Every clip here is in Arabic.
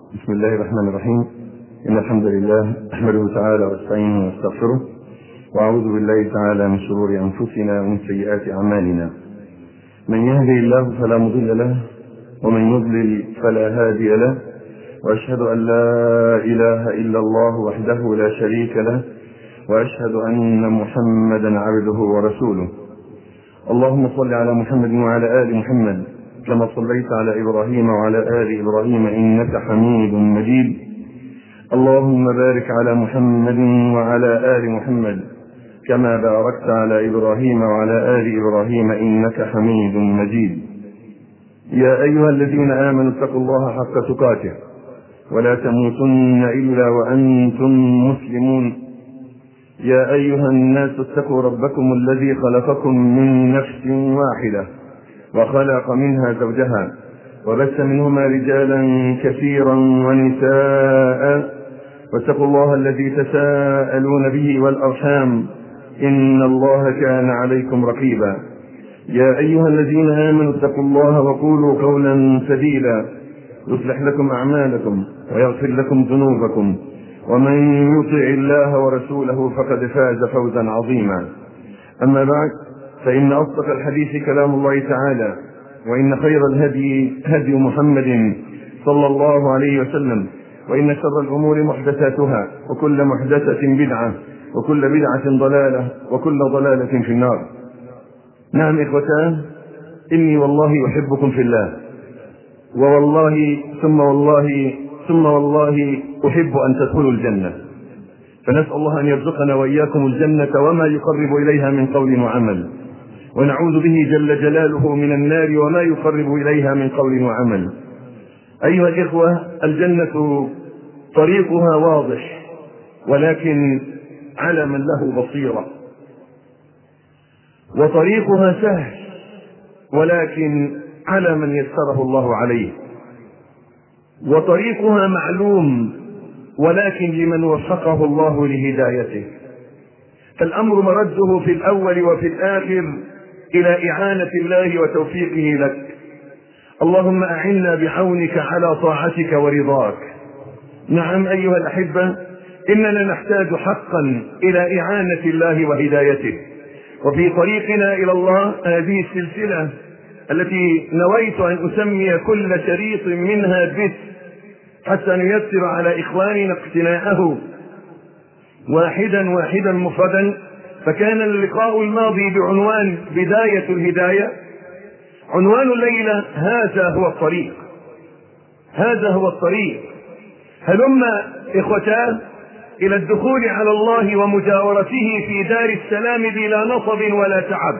بسم الله الرحمن الرحيم. إن الحمد لله أحمده تعالى واستعينه واستغفره، وأعوذ بالله تعالى من شرور أنفسنا ومن سيئات أعمالنا. من يهدي الله فلا مضل له، ومن يضلل فلا هادي له، وأشهد أن لا إله إلا الله وحده لا شريك له، وأشهد أن محمدا عبده ورسوله. اللهم صل على محمد وعلى آل محمد كما صليت على إبراهيم وعلى آل إبراهيم إنك حميد مجيد. اللهم بارك على محمد وعلى آل محمد كما باركت على إبراهيم وعلى آل إبراهيم إنك حميد مجيد. يا أيها الذين آمنوا اتقوا الله حق تقاته ولا تموتن إلا وأنتم مسلمون. يا أيها الناس اتقوا ربكم الذي خلقكم من نفس واحدة وخلق منها زوجها وبث منهما رجالا كثيرا ونساء، واتقوا الله الذي تساءلون به والأرحام إن الله كان عليكم رقيبا. يا أيها الذين آمنوا اتقوا الله وقولوا قولا سديدا يصلح لكم أعمالكم ويغفر لكم ذنوبكم، ومن يطع الله ورسوله فقد فاز فوزا عظيما. أما بعد، فإن أصدق الحديث كلام الله تعالى، وإن خير الهدي هدي محمد صلى الله عليه وسلم، وإن شر الأمور محدثاتها، وكل محدثة بدعة، وكل بدعة ضلالة، وكل ضلالة في النار. نعم إخوتان، إني والله أحبكم في الله، ووالله ثم والله ثم والله أحب أن تدخلوا الجنة، فنسأل الله أن يرزقنا وإياكم الجنة وما يقرب إليها من قول وعمل، ونعوذ به جل جلاله من النار وما يقرب إليها من قول وعمل. أيها الإخوة، الجنة طريقها واضح، ولكن على من له بصيرة، وطريقها سهل، ولكن على من يسره الله عليه، وطريقها معلوم، ولكن لمن وفقه الله لهدايته. فالأمر مرده في الأول وفي الآخر إلى إعانة الله وتوفيقه لك. اللهم أعنا بعونك على طاعتك ورضاك. نعم أيها الأحبة، إننا نحتاج حقا إلى إعانة الله وهدايته. وفي طريقنا إلى الله هذه السلسلة التي نويت أن أسمي كل شريط منها باسم حتى نيسر على إخواننا اقتناءه واحدا واحدا مفردا. فكان اللقاء الماضي بعنوان بداية الهداية. عنوان الليلة هذا هو الطريق. هذا هو الطريق. هلما إخوتان إلى الدخول على الله ومجاورته في دار السلام بلا نصب ولا تعب.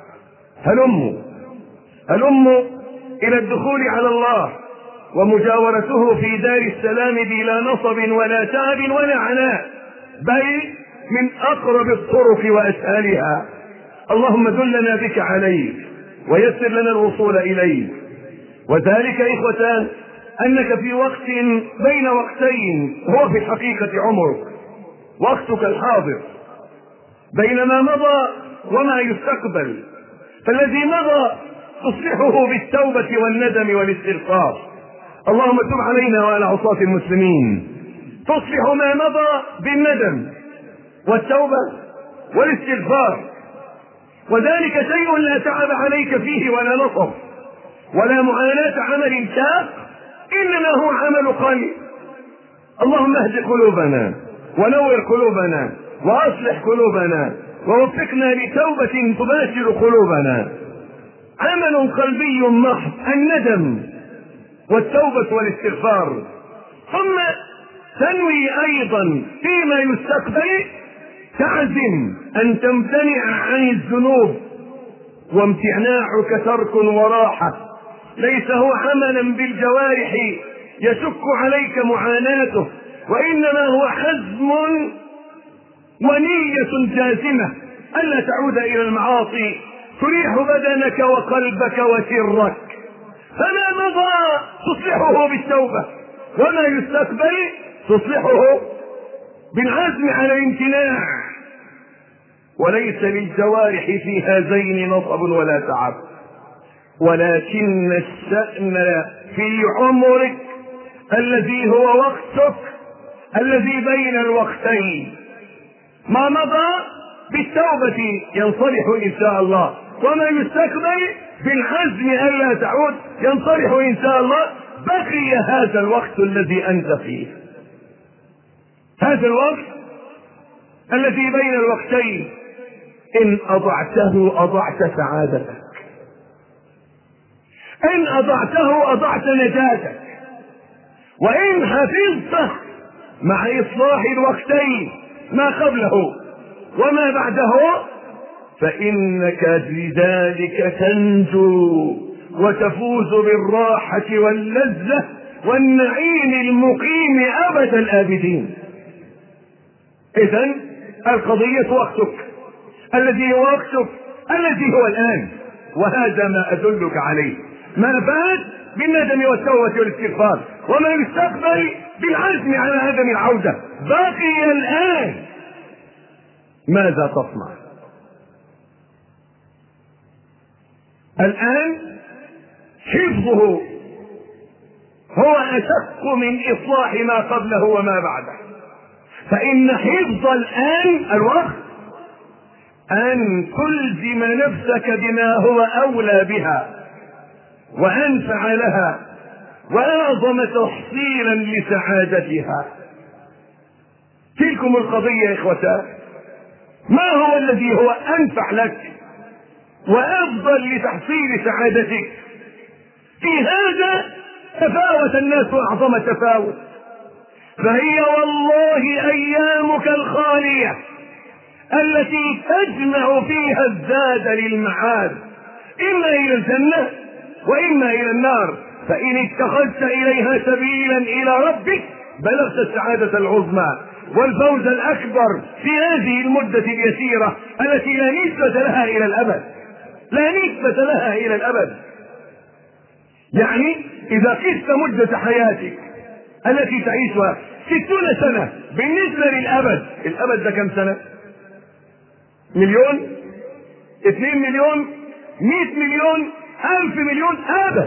هلموا إلى الدخول على الله ومجاورته في دار السلام بلا نصب ولا تعب ولا عناء، بل من أقرب الطرق وأسهلها. اللهم دلنا بك عليك ويسر لنا الوصول إليك. وذلك إخوتان أنك في وقت بين وقتين هو في الحقيقة عمرك، وقتك الحاضر بين ما مضى وما يستقبل. فالذي مضى تصلحه بالتوبة والندم والاستغفار. اللهم تب علينا وعلى عصاة المسلمين. تصلح ما مضى بالندم والتوبة والاستغفار، وذلك شيء لا تعب عليك فيه ولا نصب ولا معاناة عمل شاق، إنما هو عمل قلب. اللهم اهد قلوبنا ونور قلوبنا وأصلح قلوبنا ووفقنا لتوبة تباشر قلوبنا. عمل قلبي محض، الندم والتوبة والاستغفار. ثم تنوي أيضا فيما يستقبل، تعزم أن تمتنع عن الذنوب، وامتناعك ترك وراحة، ليس هو عملا بالجوارح يشك عليك معاناته، وإنما هو حزم ونية جازمة ألا تعود إلى المعاصي تريح بدنك وقلبك وسرك. فما مضى تصلحه بالتوبة، وما يستقبل تصلحه بالعزم على الامتناع. وليس للجوارح في هذين نصب ولا تعب، ولكن الشأن في عمرك الذي هو وقتك الذي بين الوقتين. ما مضى بالتوبة ينصلح إن شاء الله، وما يستقبل بالعزم ألا تعود ينصلح إن شاء الله. بقي هذا الوقت الذي أنت فيه، هذا الوقت الذي بين الوقتين، إن أضعته أضعت سعادتك، إن أضعته أضعت نجاتك، وإن حفظته مع إصلاح الوقتين ما قبله وما بعده فإنك بذلك تنجو وتفوز بالراحة واللذة والنعيم المقيم أبد الآبدين. إذن القضية وقتك الذي هو وقتك الذي هو الآن، وهذا ما أدلك عليه. ما فات بالندم والتوبة والاستغفار، وما يستقبل بالعزم على عدم العودة. باقي الآن، ماذا تصنع الآن؟ حفظه هو أشق من إصلاح ما قبله وما بعده. فإن حفظ الآن الوقت أن تلزم نفسك بما هو أولى بها وأنفع لها وأعظم تحصيلا لسعادتها. تلكم القضية إخوتان، ما هو الذي هو أنفع لك وأفضل لتحصيل سعادتك؟ في هذا تفاوت الناس أعظم تفاوت. فهي والله أيامك الخالية التي تجمع فيها الزاد للمعاد، إما إلى الجنة وإما إلى النار. فإن اتخذت إليها سبيلا إلى ربك بلغت السعادة العظمى والفوز الأكبر في هذه المدة اليسيرة التي لا نسبة لها إلى الأبد، لا نسبة لها إلى الأبد. يعني إذا قست مدة حياتك التي تعيشها 60 سنة بالنسبة للأبد، الأبد ده كم سنة؟ 1,000,000 2,000,000 100,000,000 1,000,000,000 أبد.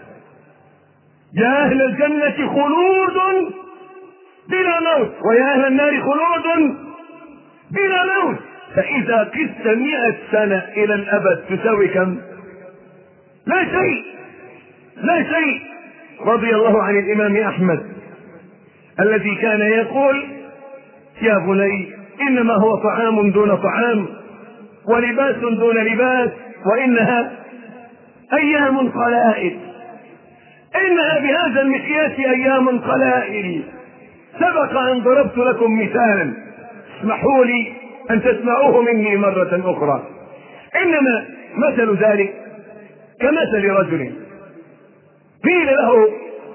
يا أهل الجنة خلود بلا موت، ويا أهل النار خلود بلا موت. فإذا قست 100 سنة إلى الأبد تساوي كم؟ لا شيء، لا شيء. رضي الله عن الإمام أحمد الذي كان يقول: يا بني إنما هو طعام دون طعام ولباس دون لباس، وإنها أيام قلائل، إنها بهذا المقياس أيام قلائل. سبق أن ضربت لكم مثالا، اسمحوا لي أن تسمعوه مني مرة أخرى. إنما مثل ذلك كمثل رجل قيل له: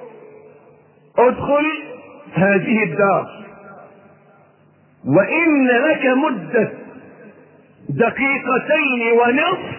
ادخل هذه الدار وإن لك مدة 2.5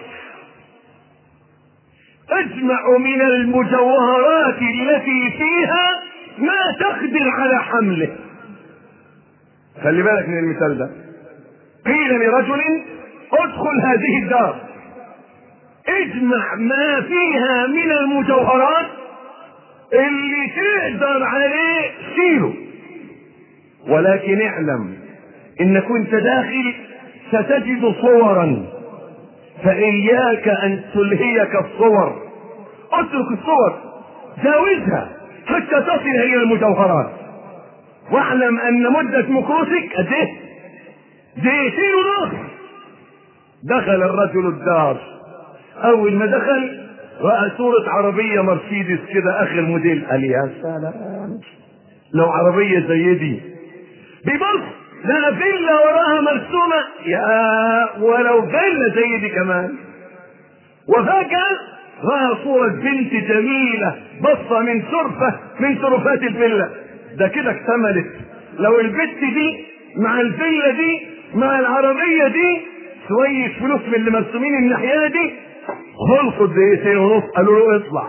تجمع من المجوهرات التي فيها ما تقدر على حمله. خلي بالك من المثال ده. قيل لرجل: ادخل هذه الدار، اجمع ما فيها من المجوهرات اللي تقدر عليه شيله، ولكن اعلم ان كنت داخل ستجد صورا، فإياك أن تلهيك الصور. اترك الصور، جاوزها حتى تصل إلى المجوهرات. واعلم أن مدة مكوسك قد ايه؟ 2.5 دقيقة. دخل الرجل الدار، أول ما دخل رأى صورة عربية مرسيدس كده آخر موديل. قال: يا سلام، لو عربية زي دي. ببص لا فيلا وراها مرسومة، يا ولو فيلا زي دي كمان. وفجأة رأى صورة بنت جميلة بصة من شرفة من شرفات الفيلا. ده كده اكتملت. لو البنت دي مع الفيلا دي مع العربية دي شوية فلوس من اللي مرسومين الناحية دي، خلصوا 2.5 دقيقة. قالوا له: اطلع.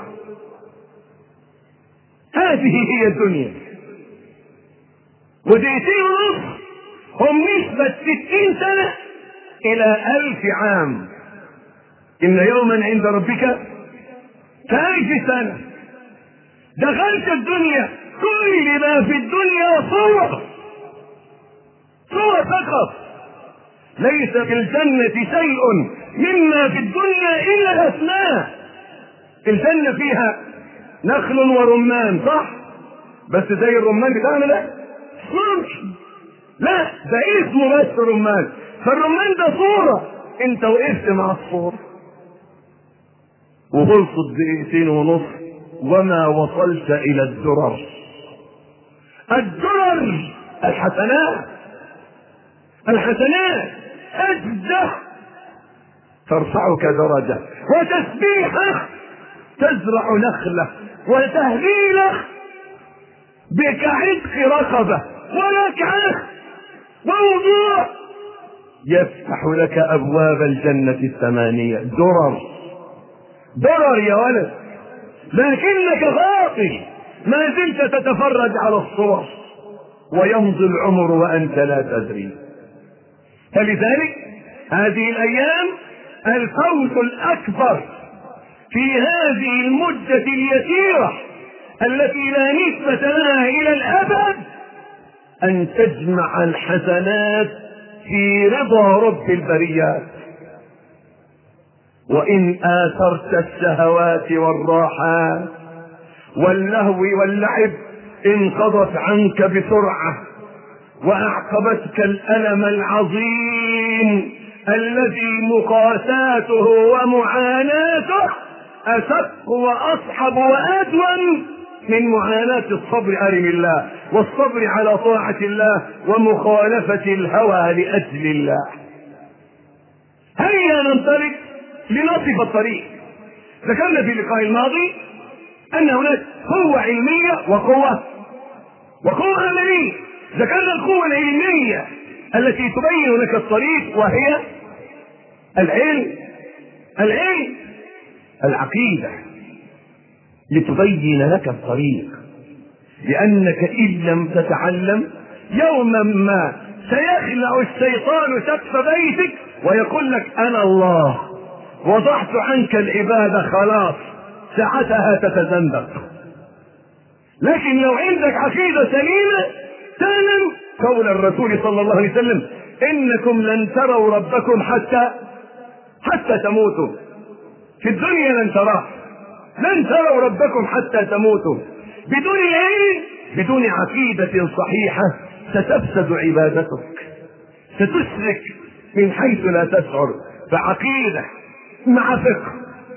هذه هي الدنيا. 2.5 دقيقة هم نسبة 60 سنة إلى 1000 عام. إن يوما عند ربك ك1000 سنة. دخلت الدنيا كل ما في الدنيا صور فقط. ليس في الجنة شيء مما في الدنيا إلا الأسماء. الجنة فيها نخل ورمان صح، بس زي الرمان بتاعنا ده لا، ده اسمه بس رمان. فالرمان ده صورة، انت وقفت مع الصورة وخلصت دقيقتين ونص وما وصلت الى الدرر. الحسنات أجدة ترفعك درجة، وتسبيحة تزرع نخلة، وتهليلة بك عتق رقبة، وركعة ووضوء يفتح لك أبواب الجنة الثمانية. درر يا ولد، لكنك غافل ما زلت تتفرج على الصور، ويمضي العمر وأنت لا تدري. فلذلك هذه الأيام الفوز الأكبر في هذه المدة اليسيرة التي لا نسبة لها إلى الأبد أن تجمع الحسنات في رضا رب البريات. وإن آثرت الشهوات والراحات واللهو واللعب انقضت عنك بسرعة، وأعقبتك الألم العظيم الذي مقاساته ومعاناته أشق وأصعب وأدوم من معاناة الصبر أرم الله، والصبر على طاعة الله، ومخالفة الهوى لأجل الله. هيا ننطلق لنصف الطريق. ذكرنا في اللقاء الماضي أن هناك قوة علمية وقوة عملية. ذكرنا القوة العلمية التي تبين لك الطريق، وهي العلم العقيدة لتبين لك الطريق، لأنك إن لم تتعلم يوما ما سيخلع الشيطان سقف بيتك ويقول لك أنا الله وضعت عنك العبادة خلاص، ساعتها تتزندق. لكن لو عندك عقيدة سليمة تعلم قول الرسول صلى الله عليه وسلم إنكم لن تروا ربكم حتى تموتوا. في الدنيا لن تروا ربكم حتى تموتوا. بدون العلم، بدون عقيدة صحيحة ستفسد عبادتك، ستشرك من حيث لا تشعر. فعقيدة مع فقه،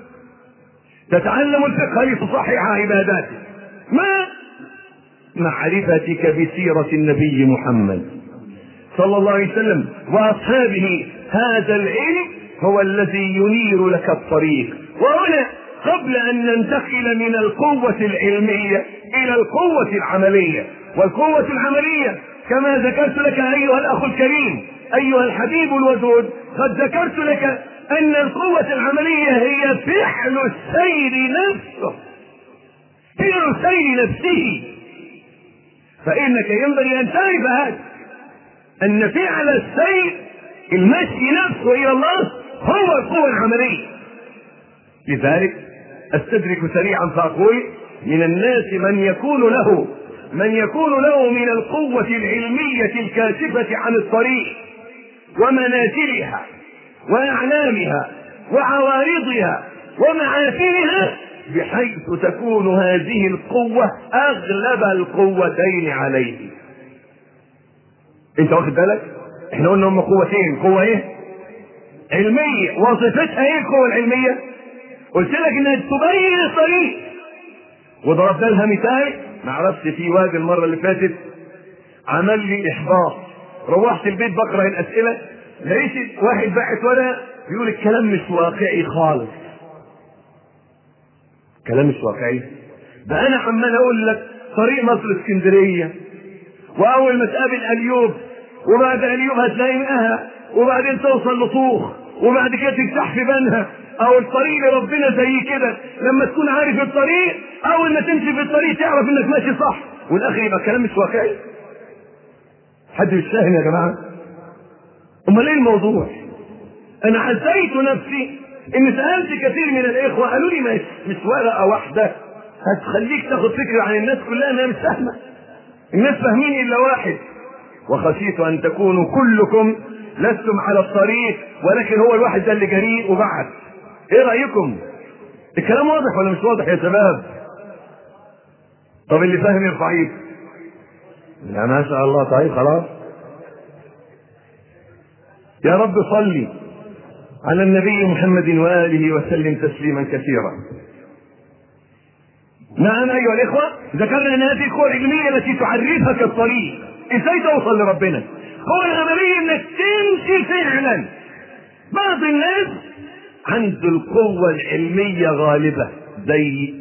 تتعلم الفقه لتصحح عباداتك مع معرفتك بسيرة النبي محمد صلى الله عليه وسلم وأصحابه. هذا العلم هو الذي ينير لك الطريق. وهنا قبل أن ننتقل من القوة العلمية إلى القوة العملية، والقوة العملية كما ذكرت لك أيها الأخ الكريم أيها الحبيب الودود، قد ذكرت لك أن القوة العملية هي فعل السير نفسه. فإنك ينبغي أن تعرف هذا، أن فعل السير المشي نفسه إلى الله هو القوة العملية. لذلك أستدرك سريعا فأقول من الناس من يكون له من القوة العلمية الكاشفة عن الطريق ومنازلها وأعلامها وعوارضها ومعافرها، بحيث تكون هذه القوة أغلب القوتين عليه. انت واخد بالك؟ احنا قلنا هم قوتين، قوة ايه؟ علمية. وظيفتها ايه القوة العلمية؟ قلت لك انها تبين الطريق، وضربنا لها مثال. معرفش في واد المرة اللي فاتت عمل لي احباط، روحت البيت بقرأ الاسئلة لقيت واحد باعت ورقة بيقول الكلام مش واقعي خالص. كلام مش واقعي؟ ده انا عمال اقول لك طريق مصر اسكندرية، واول ما تقابل اليوب وبعد اليوب هتلاقي مئها، وبعدين توصل لطوخ، وبعد كده تفتح في بنها، او الطريق لربنا زي كده. لما تكون عارف الطريق اول ما تمشي في الطريق تعرف انك ماشي صح، والاخر يبقى كلام مش واقعي. حد مش فاهم يا جماعه؟ امال ايه الموضوع؟ انا حسيت نفسي ان سالت كثير من الاخوه قالوا لي مش ورقه واحده هتخليك تاخد فكرة عن الناس كلها انها مش فاهمة. الناس فاهمين الا واحد: وخشيت ان تكونوا كلكم لستم على الطريق ولكن هو الواحد ده اللي جريء وبعد. ايه رأيكم؟ الكلام واضح ولا مش واضح يا شباب؟ طب اللي فاهم يرفع ايده. لا ما شاء الله. طيب خلاص. يا رب صلي على النبي محمد وآله وسلم تسليما كثيرا. نعم أيها الإخوة، ذكرنا أن هذه القوة العلمية التي تعرفك الطريق إزاي توصل لربنا. قوة عملية إنك تمشي فعلا. بعض الناس عنده القوة العلمية غالبة زي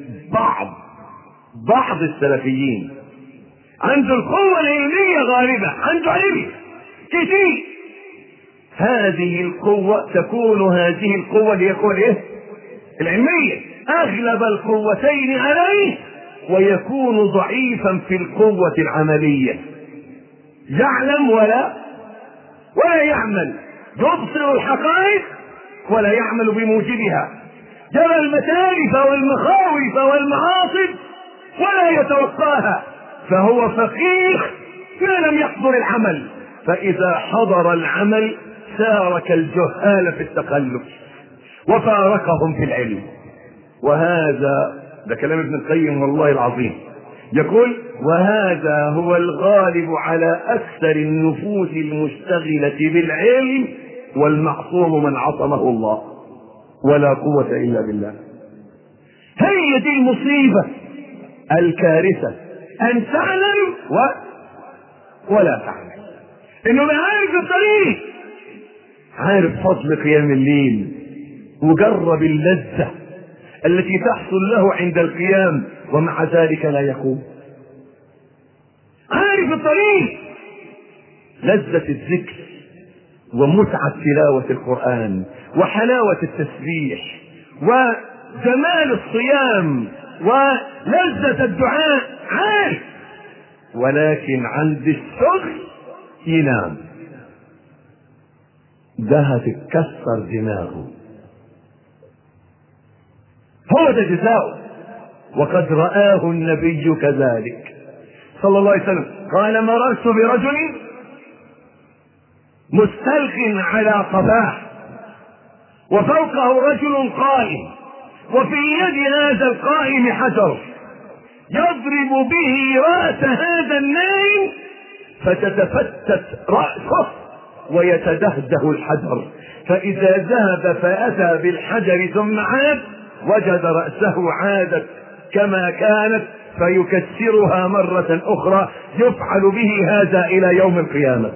بعض السلفيين عنده القوة العلمية غالبة، عنده علم كثير. هذه القوة تكون هذه القوة اللي يكون ايه؟ العلمية اغلب القوتين عليه، ويكون ضعيفا في القوة العملية. يعلم ولا يعمل، يبصر الحقائق ولا يعمل بموجبها، يرى المتالف والمخاوف والمعاصي ولا يتوقاها، فهو فقيه ما لم يحضر العمل، فإذا حضر العمل شارك الجهال في التخلف وفارقهم في العلم. وهذا ده كلام ابن القيم والله العظيم، يقول: وهذا هو الغالب على أكثر النفوس المشتغلة بالعلم، والمعصوم من عصمه الله، ولا قوة إلا بالله. هي دي المصيبة الكارثة، أن تعلم ولا تعلم. إنه ما عارف الطريق، عارف فضل قيام الليل وجرب اللذة التي تحصل له عند القيام، ومع ذلك لا يقوم. عارف الطريق، لذة الذكر ومتعة تلاوة القرآن وحلاوة التسبيح وجمال الصيام ولذة الدعاء، عارف، ولكن عند الشغل ينام. ده هتتكسر دماغه، هو ده جزاؤه. وقد رآه النبي كذلك صلى الله عليه وسلم، قال: مررت برجل مستلق على قفاه وفوقه رجل قائم، وفي يد هذا القائم حجر يضرب به رأس هذا النائم فتتفتت رأسه ويتدهده الحجر، فإذا ذهب فأتى بالحجر ثم عاد وجد رأسه عادت كما كانت فيكسرها مرة أخرى. يفعل به هذا إلى يوم القيامة.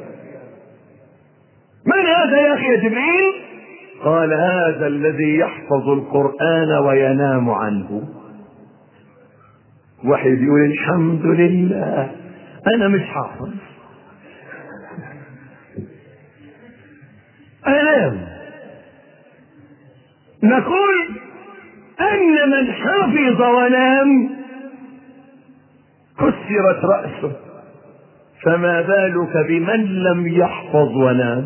من هذا يا أخي يا جبريل؟ قال: هذا الذي يحفظ القرآن وينام عنه. واحد يقول: الحمد لله أنا مش حافظ، أنام. نقول أن من حفظ ونام كسرت رأسه، فما بالك بمن لم يحفظ ونام؟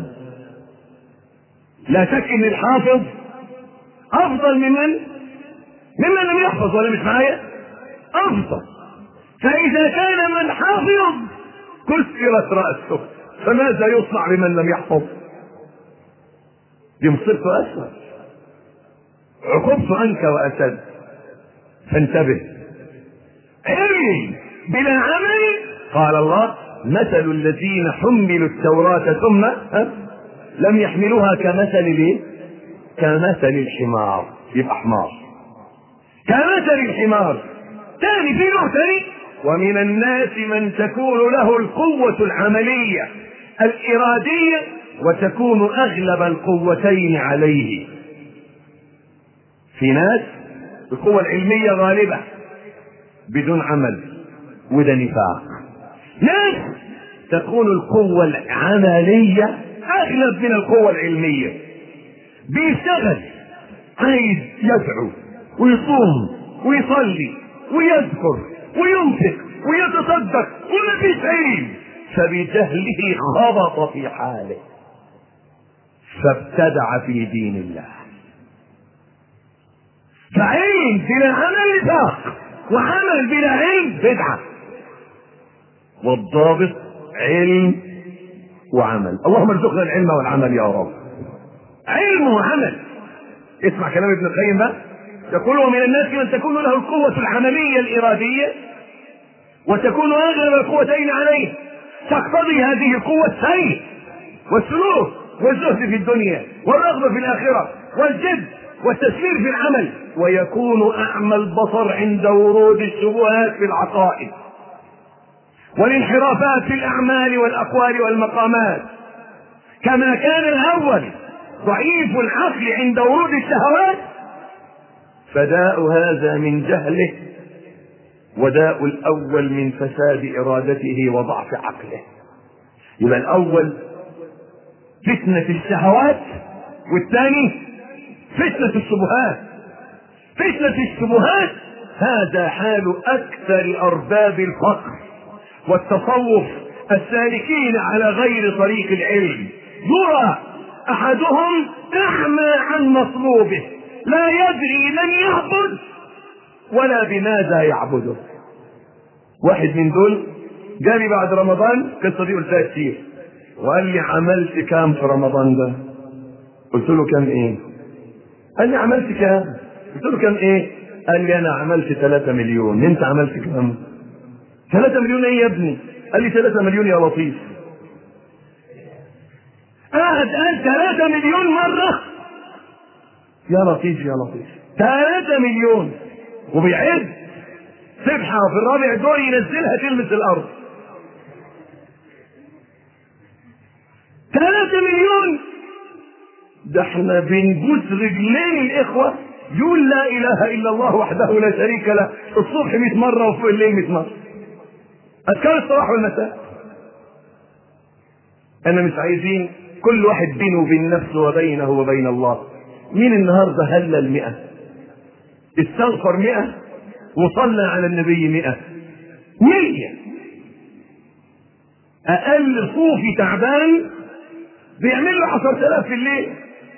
لا شك ان الحافظ افضل ممن لم يحفظ، ولا مش معايا؟ افضل. فاذا كان من حافظ كسرت رأسه، فماذا يصنع بمن لم يحفظ؟ دي مصيبته اسود، عقوبته انك واسد. فانتبه. علم بلا عمل، قال الله: مثل الذين حملوا التوراة ثم لم يحملوها كمثل الحمار. يبقى حمار كمثل الحمار. ثاني في نوع ثاني: ومن الناس من تكون له القوة العملية الإرادية وتكون أغلب القوتين عليه. في ناس القوة العلمية غالبة بدون عمل، وده نفاق. ناس تكون القوة العملية أغلب من القوة العلمية، بيشتغل، عايز يدعو ويصوم ويصلي ويذكر وينفق ويتصدق وما فيش علم، فبجهله خبط في حاله فابتدع في دين الله. فعلم بلا عمل نفاق، وعمل بلا علم بدعة. والضابط علم وعمل. اللهم ارزقنا العلم والعمل يا رب. علم وعمل. اسمع كلام ابن القيم بقى، يقول: ومن الناس من تكون له القوة العملية الإرادية وتكون أغلب القوتين عليه، تقتضي هذه القوة السير والسلوك والزهد في الدنيا والرغبة في الآخرة والجد والتسيير في العمل، ويكون أعمى البصر عند ورود الشبهات في العقائد والانحرافات في الأعمال والأقوال والمقامات، كما كان الأول ضعيف العقل عند ورود الشهوات، فداء هذا من جهله، وداء الأول من فساد إرادته وضعف عقله. يبقى الأول فتنة الشهوات، والثاني فتنة الشبهات. فتنة الشبهات هذا حال أكثر أرباب الفقر والتصوف السالكين على غير طريق العلم. يرى أحدهم أعمى عن مطلوبه، لا يدري من يعبد ولا بماذا يعبده. واحد من دول جالي بعد رمضان، قصة دي قلتها كتير، وقال لي: عملت كام في رمضان ده؟ قلت له: كام ايه؟ قال لي: عملت كام؟ قلت له: كام ايه؟ قال لي: انا عملت 3 مليون. انت عملت كام؟ 3 مليون ايه يا ابني؟ قال لي: 3 مليون يا لطيف. قال 3 مليون مرة يا لطيف يا لطيف. 3 مليون وبيعد سبحة في الرابع دور ينزلها تلمس الارض. 3 مليون ده احنا بنبوس رجلين الاخوة يقول لا اله الا الله وحده لا شريك له الصبح 100 مرة وفي الليل 100 مرة، اذكار الصباح والمساء. انا مش عايزين كل واحد بينه وبين نفسه وبينه وبين الله. مين النهارده هلل 100 استغفر 100 وصلى على النبي 100 اقل صوفي تعبان بيعمل له 10,000 في الليل.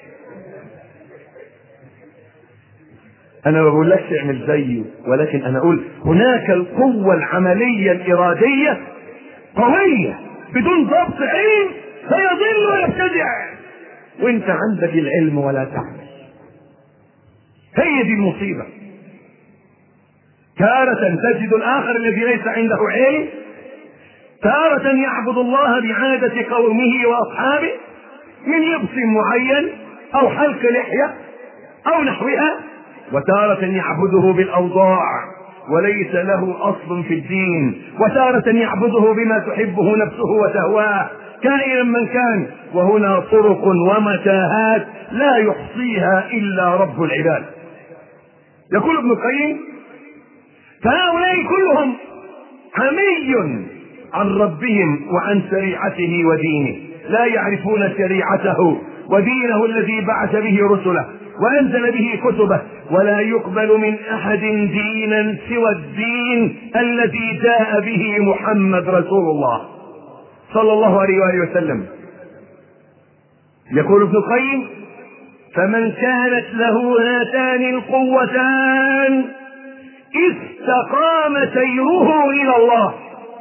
انا ما بقولكش اعمل زيه، ولكن انا اقول هناك القوة العملية الارادية قوية بدون ضبط علم فيضل ويبتدع، وانت عندك العلم ولا تعمل. هي دي المصيبة. تارة تجد الآخر الذي ليس عنده علم تارة يعبد الله بعادة قومه وأصحابه من لبس معين أو حلق لحية أو نحوها، وتارة يعبده بالأوضاع وليس له أصل في الدين، وتارة يعبده بما تحبه نفسه وتهواه كائنا من كان. وهنا طرق ومتاهات لا يحصيها إلا رب العباد. يقول ابن القيم: فهؤلاء كلهم عمي عن ربهم وعن شريعته ودينه، لا يعرفون شريعته ودينه الذي بعث به رسله وأنزل به كتبه، ولا يقبل من أحد دينا سوى الدين الذي جاء به محمد رسول الله صلى الله عليه وآله وسلم. يقول ابن القيم: فمن كانت له هاتان القوتان استقام سيره إلى الله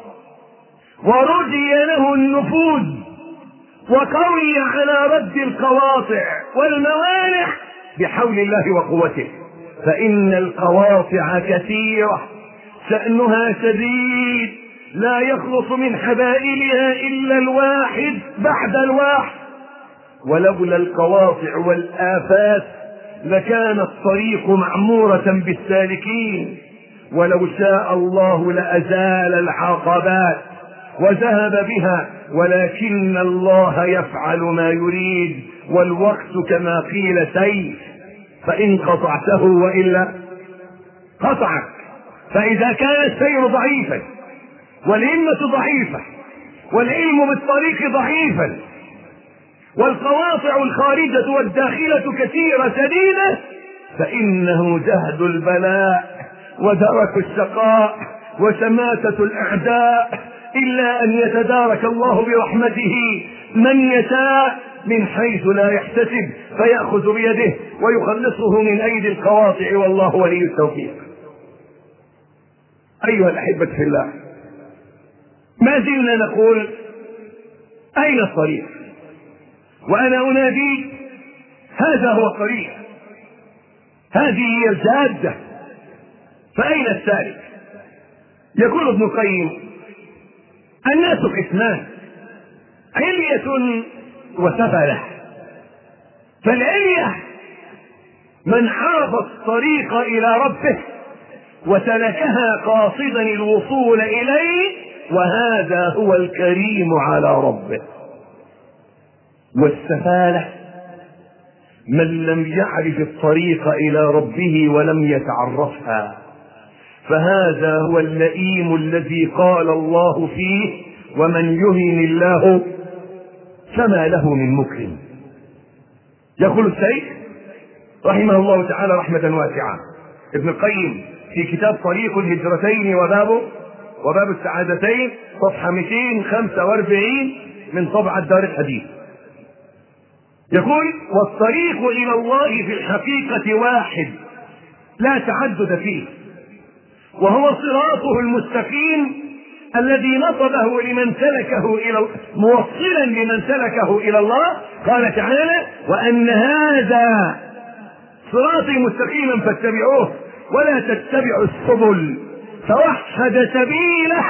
ورجي له النفوذ وقوي على رد القواطع والموانع بحول الله وقوته، فإن القواطع كثيرة شأنها شديد لا يخلص من حبائلها إلا الواحد بعد الواحد، ولولا القواطع والآفات لكان الطريق معمورة بالسالكين، ولو شاء الله لأزال العقبات وذهب بها، ولكن الله يفعل ما يريد، والوقت كما قيل سيف، فإن قطعته وإلا قطعك. فإذا كان السير ضعيفا والهمة ضعيفة والعلم بالطريق ضعيفا والقواطع الخارجة والداخلة كثيرة شديدة، فإنه جهد البلاء ودرك الشقاء وشماتة الأعداء، إلا أن يتدارك الله برحمته من يشاء من حيث لا يحتسب فيأخذ بيده ويخلصه من أيدي القواطع، والله ولي التوفيق. أيها الأحبة في الله، ما زلنا نقول أين الطريق؟ وأنا أنادي هذا هو الطريق، هذه هي الجادة، فأين السالك؟ يقول ابن القيم: الناس قسمان، علية وسفلة. فالعلية من عرف الطريق إلى ربه وسلكها قاصدا الوصول إليه، وهذا هو الكريم على ربه. والسفالة من لم يعرف الطريق إلى ربه ولم يتعرفها، فهذا هو اللئيم الذي قال الله فيه: ومن يهن الله فما له من مكرم. يقول الشيخ رحمه الله تعالى رحمة واسعة ابن القيم في كتاب طريق الهجرتين وباب السعادتين صفحة 245 من طبعة دار الحديث، يقول: والطريق إلى الله في الحقيقة واحد لا تعدد فيه، وهو صراطه المستقيم الذي نصبه لمن سلكه موصلا لمن سلكه إلى الله. قال تعالى: وأن هذا صراطي مستقيما فاتبعوه ولا تتبعوا السبل، فوحد سبيله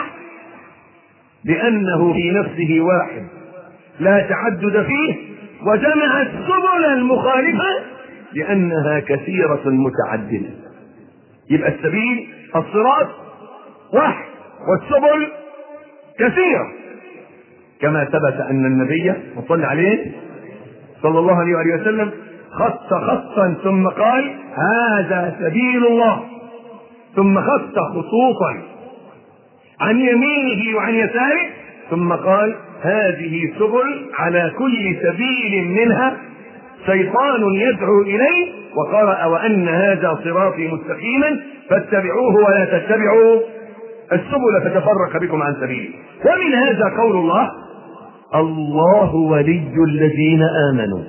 لأنه في نفسه واحد لا تعدد فيه، وجمع السبل المخالفة لأنها كثيرة متعددة. يبقى السبيل الصراط واحد والسبل كثيرة، كما ثبت أن النبي صلى عليه صلى الله عليه وسلم خط خطا ثم قال: هذا سبيل الله، ثم خط خطوطا عن يمينه وعن يساره، ثم قال: هذه سبل على كل سبيل منها شيطان يدعو إليه، وقرأ: وأن هذا صراطي مستقيما فاتبعوه ولا تتبعوا السبل فتفرق بكم عن سبيله. ومن هذا قول الله: الله ولي الذين آمنوا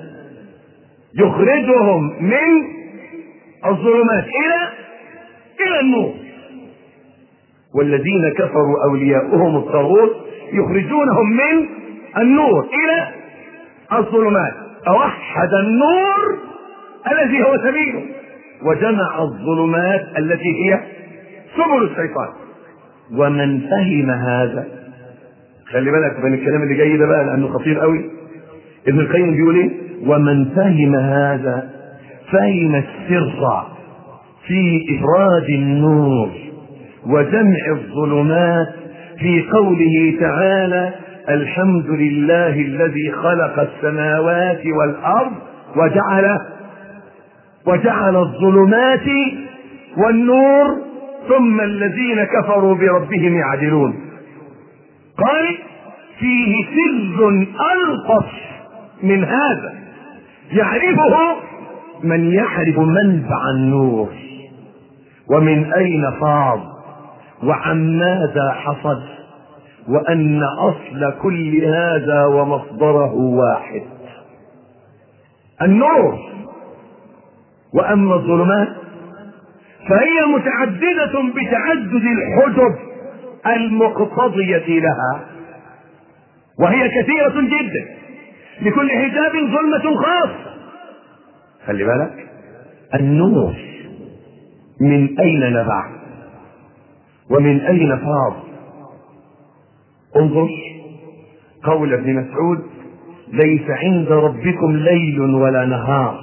يخرجهم من الظلمات إلى النور، والذين كفروا أولياؤهم الطاغوت يخرجونهم من النور إلى الظلمات. أوحد النور الذي هو سبيله، وجمع الظلمات التي هي سبل الشيطان. ومن فهم هذا، خلي بالك من الكلام اللي جاي ده بقى لأنه خطير قوي. ابن القيم بيقول ايه؟ ومن فهم هذا فهم السر في إفراد النور وجمع الظلمات في قوله تعالى: الحمد لله الذي خلق السماوات والأرض وجعل الظلمات والنور ثم الذين كفروا بربهم يعدلون. قال: فيه سر ألطف من هذا يعرفه من يعرف منبع النور ومن أين فاض وعن ماذا حصد، وأن أصل كل هذا ومصدره واحد، النور. وأما الظلمات فهي متعددة بتعدد الحجب المقتضية لها، وهي كثيرة جدا، لكل حجاب ظلمة خاصة. خلي بالك، النور من أين نبع ومن أين فاض؟ انظر قول ابن مسعود: ليس عند ربكم ليل ولا نهار،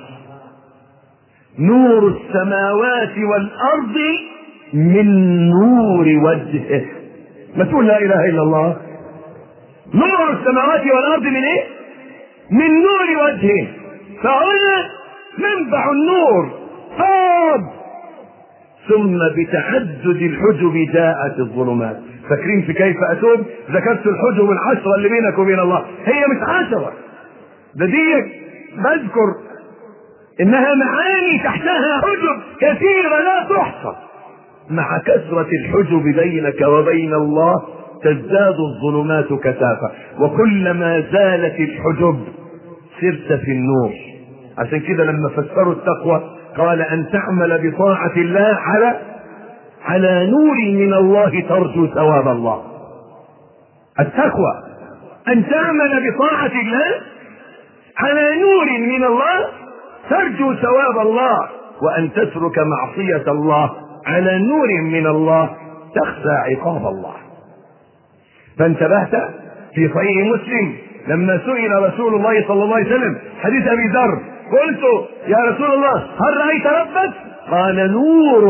نور السماوات والأرض من نور وجهه. ما تقول لا إله إلا الله؟ نور السماوات والأرض من إيه؟ من نور وجهه. فهنا منبع النور فاض، ثم بتعدد الحجب جاءت الظلمات. فاكرين في كيف أتوب ذكرت الحجب العشرة اللي بينك وبين الله؟ هي مش 10، ده دي بذكر إنها معاني تحتها حجب كثيرة لا تحصى. مع كثرة الحجب بينك وبين الله تزداد الظلمات كثافة، وكلما زالت الحجب سرت في النور. عشان كده لما فسروا التقوى قال: أن تعمل بطاعة الله على نور من الله ترجو ثواب الله. التقوى أن تعمل بطاعة الله على نور من الله ترجو ثواب الله، وأن تترك معصية الله على نور من الله تخشى عقاب الله. فانتبهت في صحيح مسلم لما سئل رسول الله صلى الله عليه وسلم حديث أبي ذر، قلت يا رسول الله هل رأيت ربك؟ قال نور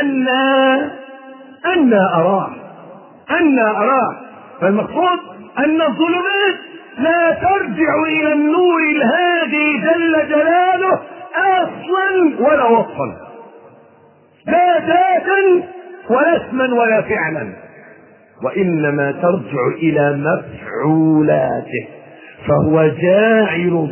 أنا أراه. فالمقصود أن الظلمات لا ترجع إلى النور الهادي جل جلاله أصلا ولا وصفا، لا ذاتا ولا اسما ولا فعلا، وإنما ترجع إلى مفعولاته، فهو جاعل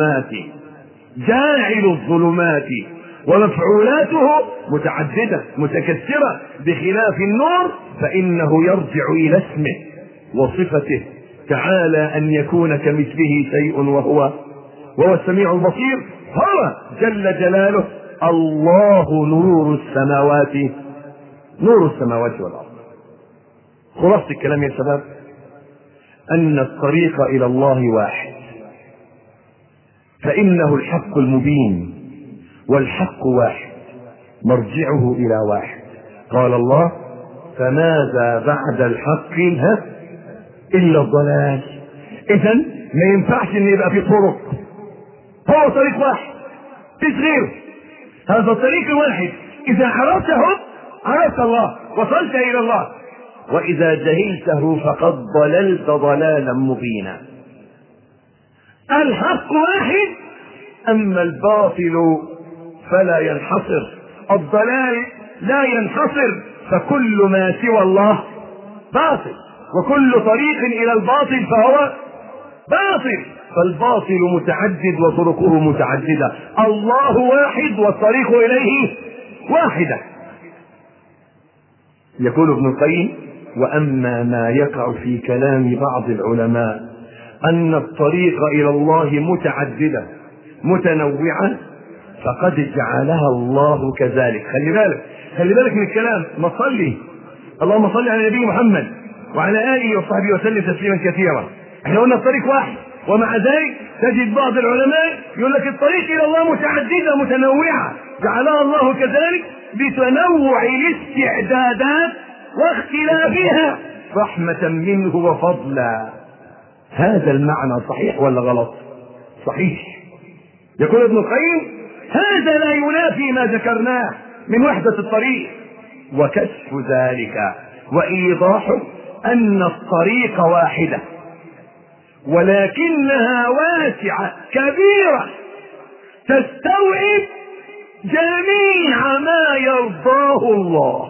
الظلمات ومفعولاته متعددة متكثرة، بخلاف النور فإنه يرجع إلى اسمه وصفته تعالى أن يكون كمثله شيء وهو السميع البصير. هو جل جلاله الله نور السماوات والأرض. خلاصة الكلام يا شباب أن الطريق إلى الله واحد، فإنه الحق المبين، والحق واحد مرجعه إلى واحد. قال الله فماذا بعد الحق إلا الضلال. إذن ما ينفعش أن يبقى في طرق، هو طريق واحد مفيش غيره، هذا الطريق الواحد إذا عرفته عرفت الله، وصلت إلى الله، وإذا جهلته فقد ضللت ضلالا مبينا. الحق واحد، أما الباطل فلا ينحصر، الضلال لا ينحصر، فكل ما سوى الله باطل، وكل طريق إلى الباطل فهو باطل، فالباطل متعدد وطرقه متعددة، الله واحد والطريق إليه واحدة. يقول ابن القيم وأما ما يقع في كلام بعض العلماء أن الطريق إلى الله متعددة متنوعة فقد جعلها الله كذلك. خلي بالك من الكلام، ما صلي اللهم صل على نبي محمد وعلى آله وصحبه وسلم تسليما كثيرا. احنا قلنا الطريق واحد، ومع ذلك تجد بعض العلماء يقول لك الطريق إلى الله متعددة متنوعة، جعلها الله كذلك بتنوع الاستعدادات واختلافها رحمة منه وفضلا. هذا المعنى صحيح ولا غلط؟ صحيح. يقول ابن القيم هذا لا ينافي ما ذكرناه من وحدة الطريق، وكشف ذلك وإيضاحه أن الطريق واحدة ولكنها واسعة كبيرة تستوعب جميع ما يرضاه الله،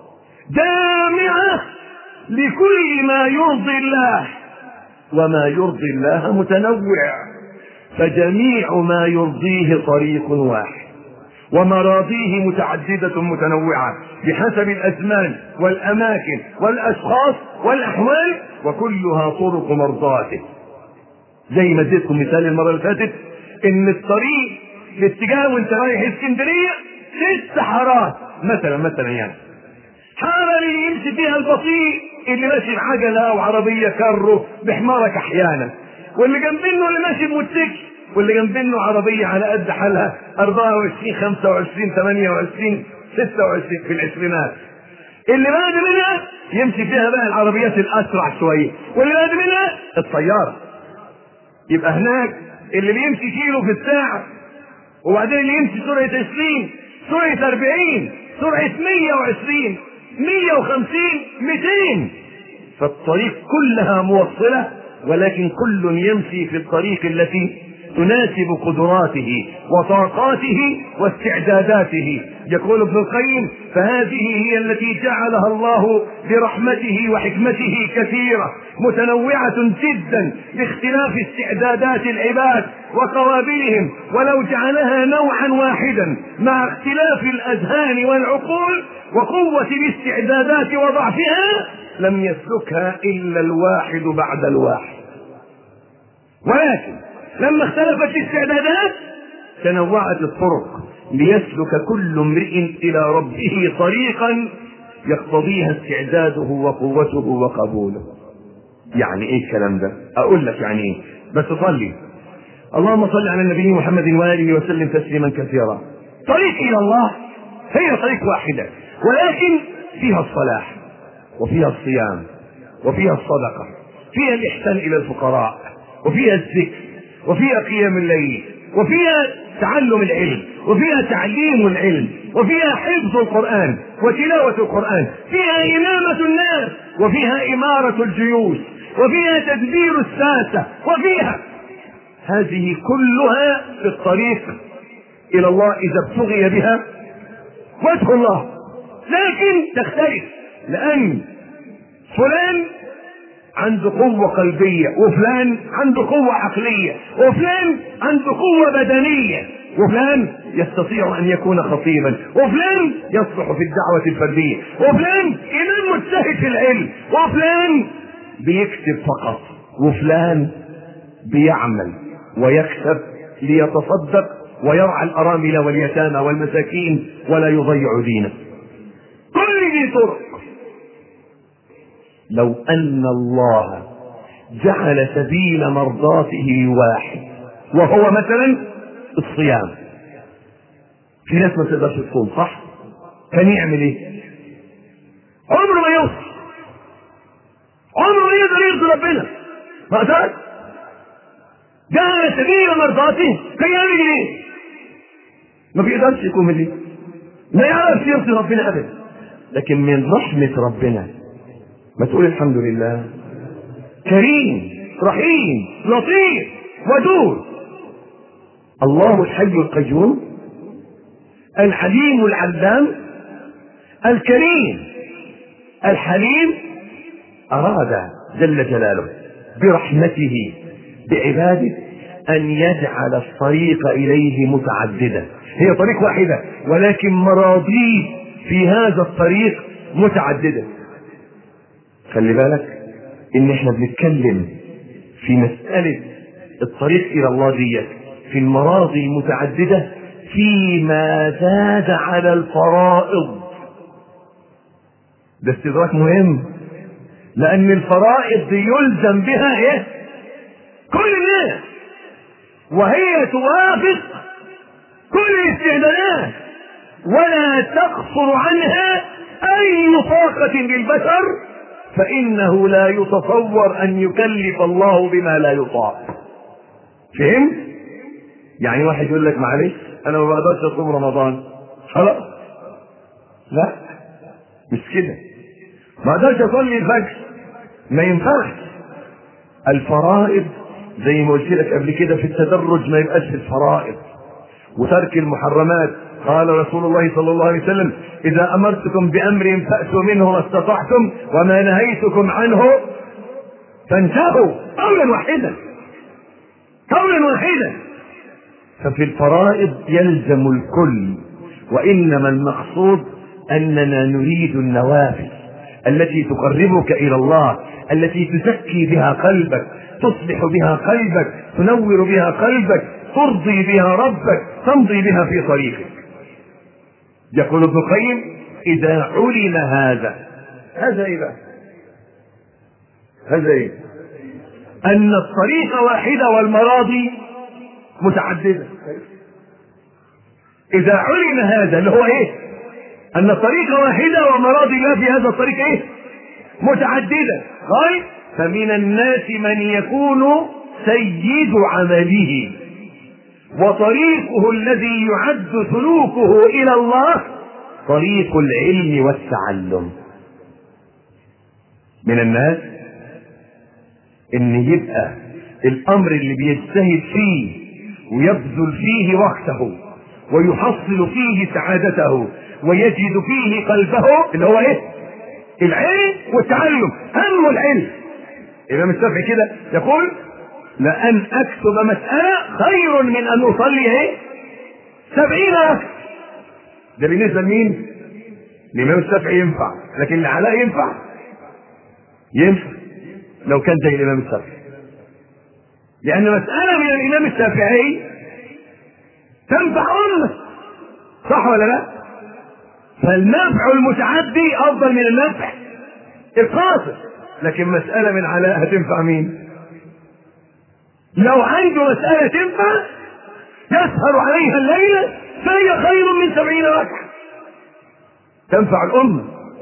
جامعة لكل ما يرضي الله، وما يرضي الله متنوع، فجميع ما يرضيه طريق واحد، ومراضيه متعددة متنوعة بحسب الأزمان والأماكن والأشخاص والأحوال، وكلها طرق مرضاته. زي ما اديتكم مثال المرة اللي فاتت ان الطريق الاتجاه وانت رايح اسكندرية 6 حارات مثلا يعني حارة اللي يمشي فيها البطيء اللي ماشي بعجلة او عربية كارو بحمارك احيانا، واللي جنبينه اللي ماشي بموتوسيكل، واللي جنبينه عربية على قد حالها 24 25 28 26 في العشرينات، اللي بعد منها يمشي فيها بقى العربيات الاسرع شوية، واللي بعد منها الطيارة. يبقى هناك اللي بيمشي كيلو في الساعة، وبعدين اللي يمشي سرعة 20 سرعة 40 سرعة 120 150 200. فالطريق كلها موصلة، ولكن كل يمشي في الطريق التي تناسب قدراته وطاقاته واستعداداته. يقول ابن القيم فهذه هي التي جعلها الله برحمته وحكمته كثيرة متنوعة جدا باختلاف استعدادات العباد وقوابلهم، ولو جعلها نوعا واحدا مع اختلاف الأذهان والعقول وقوة الاستعدادات وضعفها لم يسلكها إلا الواحد بعد الواحد. ولكن لما اختلفت الاستعدادات تنوعت الطرق ليسلك كل امرئ إلى ربه طريقا يقتضيها استعداده وقوته وقبوله. يعني ايه الكلام ده؟ اقول لك يعني ايه، بس صلي. اللهم صل على النبي محمد وآله وسلم تسليما كثيرا. طريق الى الله هي طريق واحدة، ولكن فيها الصلاح وفيها الصيام وفيها الصدقة، فيها الإحسان إلى الفقراء، وفيها الذكر، وفيها قيام الليل، وفيها تعلم العلم، وفيها تعليم العلم، وفيها حفظ القرآن وتلاوة القرآن، فيها إمامة الناس، وفيها إمارة الجيوش، وفيها تدبير الساسة، وفيها هذه كلها في الطريق إلى الله إذا ابتغي بها وجه الله. لكن تختلف، لأن فلان عنده قوة قلبية، وفلان عنده قوة عقلية، وفلان عنده قوة بدنية، وفلان يستطيع أن يكون خطيبا، وفلان يصلح في الدعوة الفردية، وفلان إمام مجتهد في العلم، وفلان بيكتب فقط، وفلان بيعمل ويكسب ليتصدق ويرعى الأرامل واليتامى والمساكين ولا يضيع دينه. كل دي طرق. لو أن الله جعل سبيل مرضاته واحد، وهو مثلا الصيام. في ناس ما تقدرش تصوم، صح؟ كان يعمل ايه؟ عمره ما يوصل، عمره ما يقدر يرضي ربنا، ما قدرش. جعل سبيل مرضاته، كان يعمل ايه؟ ما بيقدرش يكون ليه، ما يعرفش يرضي ربنا ابدا. لكن من رحمة ربنا ما تقول الحمد لله، كريم رحيم لطيف ودود. الله الحي القيوم الحليم العلام الكريم الحليم أراد جل جلاله برحمته بعباده أن يجعل الطريق إليه متعددة. هي طريق واحدة، ولكن مراضيه في هذا الطريق متعددة. خلي بالك ان احنا بنتكلم في مسألة الطريق الى الله دي في المراضي المتعددة فيما زاد على الفرائض. ده استدراك مهم، لان الفرائض دي يلزم بها ايه؟ كل الناس، وهي توافق كل الاستعدادات، ولا تقصر عنها اي طاقة للبشر، فإنه لا يتصور أن يكلف الله بما لا يطاق. فهمت؟ يعني واحد يقول لك معلش أنا ما بقدرش أصوم رمضان، خلاص، لا مش كده. ما أقدرش أصلي الفجر، ما ينفعش. الفرائض زي ما قلت لك قبل كده في التدرج ما يبقاش في الفرائض، وترك المحرمات. قال رسول الله صلى الله عليه وسلم: إذا أمرتكم بأمر فأتوا منه ما استطعتم، وما نهيتكم عنه فانتهوا. قولا واحدا، قولا واحدا. ففي الفرائض يلزم الكل، وإنما المقصود أننا نريد النوافل التي تقربك إلى الله، التي تزكي بها قلبك، تصلح بها قلبك، تنور بها قلبك، ترضي بها ربك، تمضي بها في طريقك. يقول ابن القيم: إذا علم هذا إيه بقى؟ هذا إيه؟ أن الطريق واحدة والمراضي متعددة. إذا علم هذا اللي هو إيه؟ أن الطريق واحدة ومراضي الله في هذا الطريق إيه؟ متعددة. طيب، فمن الناس من يكون سيد عمله، وطريقه الذي يعد سلوكه إلى الله طريق العلم والتعلم. من الناس إن يبقى الأمر اللي بيجتهد فيه ويبذل فيه وقته ويحصل فيه سعادته ويجد فيه قلبه اللي هو إيه؟ العلم والتعلم. هم العلم. الإمام الشافعي كده يقول: لأن أكتب مسألة خير من أن أصلي 70 ركعة. ده بالنسبة لمين؟ الإمام الشافعي ينفع، لكن العلاء ينفع لو كان زي الإمام الشافعي، لأن مسألة من الإمام الشافعي تنفع أمة، صح ولا لا؟ فالنفع المتعدي افضل من النفع القاصر. لكن مسألة من علاء هتنفع مين؟ لو عنده مسألة تنفع يسهر عليها الليلة فهي خير من 70 ركعة تنفع الأمة.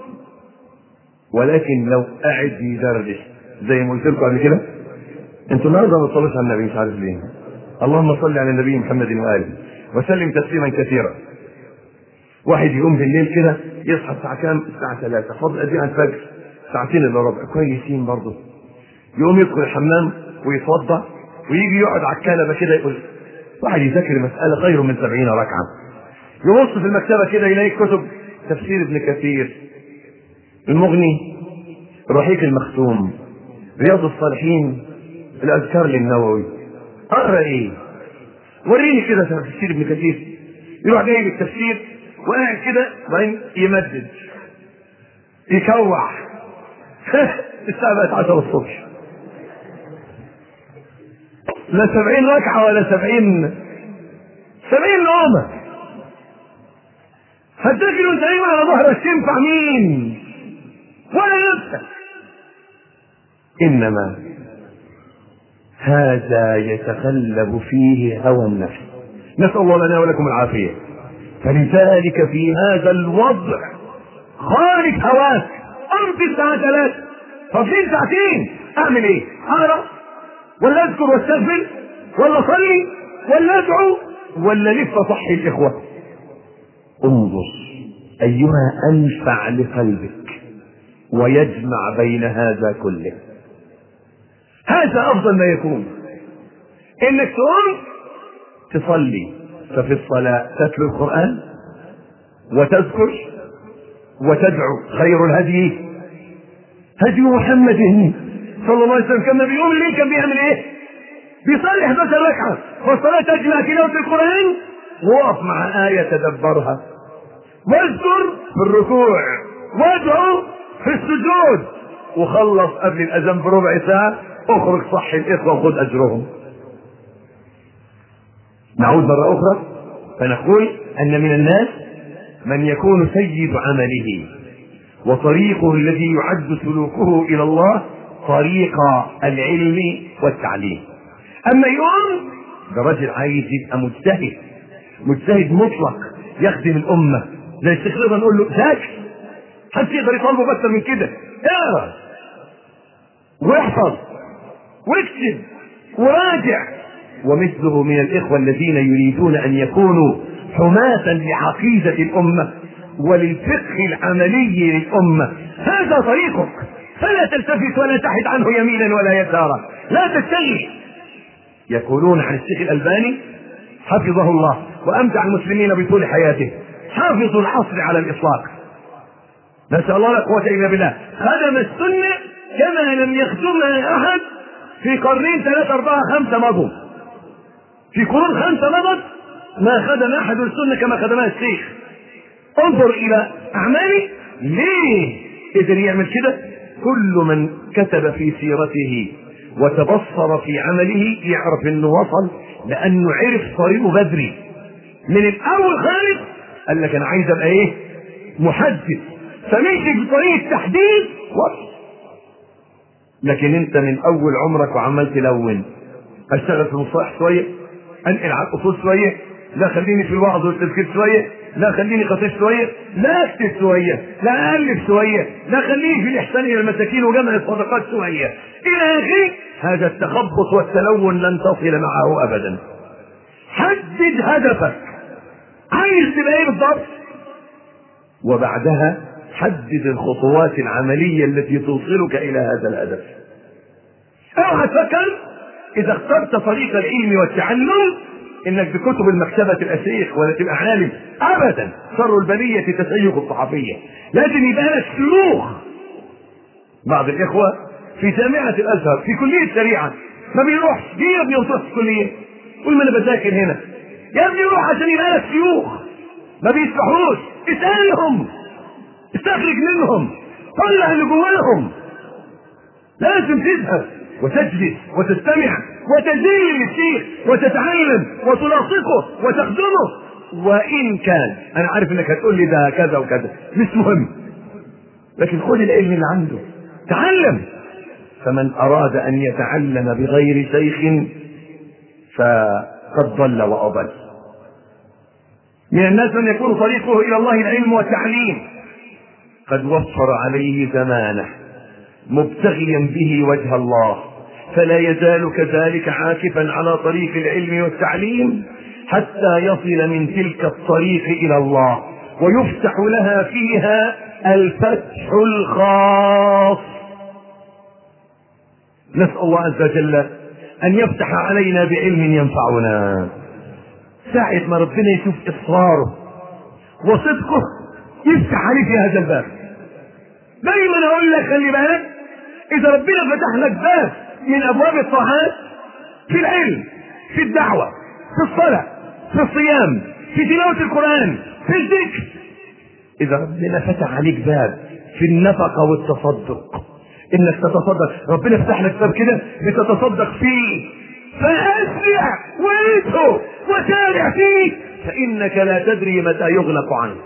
ولكن لو قاعد يدردش زي ما قلت لكم قبل كده، انتوا النهارده ما تصلوش على النبي مش عارف ليه. اللهم صل على النبي محمد وآله وسلم تسليما كثيرا. واحد يقوم بالليل كده يصحى الساعة كام؟ الساعة 3 فاضل قد ايه على الفجر؟ ساعتين الا ربع كويسين برضه. يقوم يدخل الحمام ويتوضا ويجي يقعد على الكنبه كده يقول واحد يذاكر مسألة خير من 70 ركعة. يبص في المكتبة كده يلاقي كتب تفسير ابن كثير، المغني، الرحيق المختوم، رياض الصالحين، الأذكار للنووي. أقرأ إيه؟ وريني كده تفسير ابن كثير. يروح جايب التفسير وقاعد كده وبعدين يمدد يكوع الساعة بقت 10 الصبح. لا 70 ركعة ولا 70 نومة. هتذاكر وانت ايوه على ظهرك تنفع مين؟ ولا نفسك. انما هذا يتغلب فيه هوى النفس. نسأل الله لنا ولكم العافية. فلذلك في هذا الوضع خالف هواك. امضي الساعة 3 فاضلين ساعتين اعمل ايه؟ اقرا ولا اذكر واستغفر ولا اصلي ولا ادعو ولا لف صحي الاخوة؟ انظر ايها انفع لقلبك ويجمع بين هذا كله. هذا افضل ما يكون، انك تقوم تصلي، ففي الصلاة تتلو القرآن وتذكر وتدعو. خير الهدي هدي محمد صلى الله عليه وسلم. كان بيقوم الليل كان بيعمل ايه؟ بيصلي 11 ركعة. والصلاة تجمع تلاوة القرآن ووقف مع آية تدبرها، واذكر في الركوع وادعو في السجود، وخلص قبل الأذان بربع ساعة. اخرج صح الإخوة وخذ أجرهم. نعود مرة أخرى فنقول أن من الناس من يكون سيد عمله وطريقه الذي يعد سلوكه إلى الله طريق العلم والتعليم. أما يوم ده راجل عايز يبقى مجتهد مطلق يخدم الأمة. زي الشيخ رضا نقول له ذاكر، حد يقدر يطالبه أكثر من كده؟ اقرا واحفظ واكتب وراجع. ومثله من الإخوة الذين يريدون أن يكونوا حماة لعقيدة الأمة وللفقه العملي للأمة. هذا طريقك، فلا تلتفت ولا تحد عنه يمينا ولا يسارا، لا تتجه. يقولون عن الشيخ الألباني حفظه الله وأمتع المسلمين بطول حياته: حافظ العصر على الإطلاق. نسأل الله لا قوة إلا بالله. خدم السنة كما لم يخدمها أحد في قرنين 3 4 5 مضوا. في قرون 5 مضت ما خدم أحد السنة كما خدمها الشيخ. انظر إلى أعماله. ليه قدر يعمل كده؟ كل من كتب في سيرته وتبصر في عمله يعرف انه وصل لانه عرف طريقه بدري من الاول خالص. قال لك انا عايز ابقى ايه؟ محدث، فمشي بطريقه تحديد وصل. لكن انت من اول عمرك وعمال تلون، اشتغل في المصطلح شويه، انقل على الاصول شويه، لا خليني في الوعظ والتذكير شويه، لا خليني خطيب شويه، لا اكتب شويه، لا الف شويه، لا خليني في الاحسان الى المساكين وجمع الصدقات شويه، الى اخره. هذا التخبط والتلون لن تصل معه ابدا. حدد هدفك، عايز تبقى ايه بالضبط، وبعدها حدد الخطوات العمليه التي توصلك الى هذا الهدف. اوعى تفكر اذا اخترت طريق العلم والتعلم انك بكتب المكتبة تبقى شيخ ولا تبقى عالم ابدا. شر البلية تسيق الصحفية. لازم يبقى لك شيوخ. بعض الاخوة في جامعة الازهر في كلية الشريعة ما بيروحش. ليه يا ابني وتروح في الكلية؟ قول ما انا بذاكر هنا. يا ابني روح عشان يبقى لك شيوخ. ما بيسمحوش. اسألهم، استخرج منهم، طلع اللي جواهم. لازم تذهب وتجلس وتستمع وتزين للشيخ وتتعلم وتلاصقه وتخدمه. وإن كان أنا عارف إنك هتقول لي ده كذا وكذا، مش مهم، لكن خذ العلم اللي عنده، تعلم. فمن أراد أن يتعلم بغير شيخ فقد ضل وأضل. من الناس من يكون طريقه إلى الله العلم والتعليم، قد وفر عليه زمانه مبتغيا به وجه الله، فلا يزال كذلك عاكفا على طريق العلم والتعليم حتى يصل من تلك الطريق إلى الله، ويفتح لها فيها الفتح الخاص. نسأل الله عز وجل أن يفتح علينا بعلم ينفعنا. ساعة ما ربنا يشوف إصراره وصدقه يفتح عليك في هذا الباب. دايما أقول لك خلي بالك، إذا ربنا فتح لك باب من أبواب الطاعات، في العلم، في الدعوة، في الصلاة، في الصيام، في تلاوة القرآن، في الذكر، إذا ربنا فتح عليك باب في النفقة والتصدق، إنك تتصدق، ربنا فتح لك باب كده لتتصدق فيه، فأسرع وإنته وسارع فيه، فإنك لا تدري متى يغلق عنك.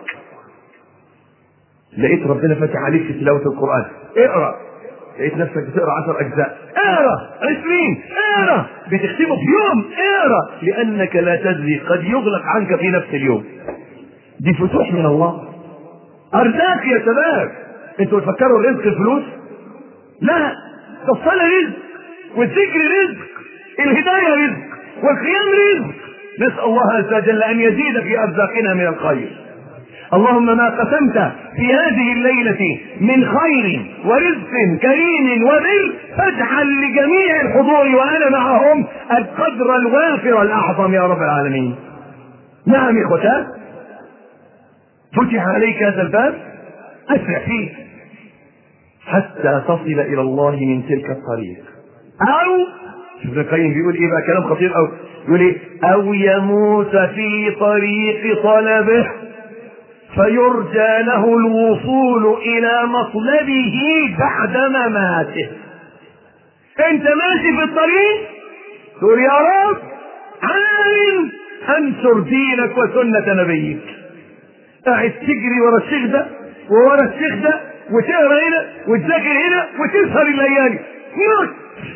لقيت ربنا فتح عليك في تلاوة القرآن، اقرأ، لقيت نفسك بتقرأ 10 أجزاء، اقرأ 20، اقرأ بتختمه في يوم، اقرأ، لأنك لا تدري قد يغلق عنك في نفس اليوم. دي فتوح من الله، أرزاق يا شباب. انتوا تفكروا الرزق الفلوس؟ لا، الصلاة رزق، والذكر رزق، الهداية رزق، والقيام رزق. نسأل الله عز وجل أن يزيد في أرزاقنا من الخير. اللهم ما قسمت في هذه الليلة من خير ورزق كريم وبر فاجعل لجميع الحضور وأنا معهم القدر الوافر الأعظم يا رب العالمين. نعم إخوتاه، فتح عليك هذا الباب، أسرع فيه حتى تصل إلى الله من تلك الطريق. أو ابن القيم بيقول إيه بقى، كلام خطير أوي، يقول إيه؟ أو يموت في طريق طلبه فيرجى له الوصول إلى مطلبه بعد مماته. أنت ماشي في الطريق تقول يا رب عالم أنصر دينك وسنة نبيك، قاعد تجري ورا الشيخ ده وورا الشيخ ده وتقرا هنا وتذاكر هنا وتسهر الليالي، موت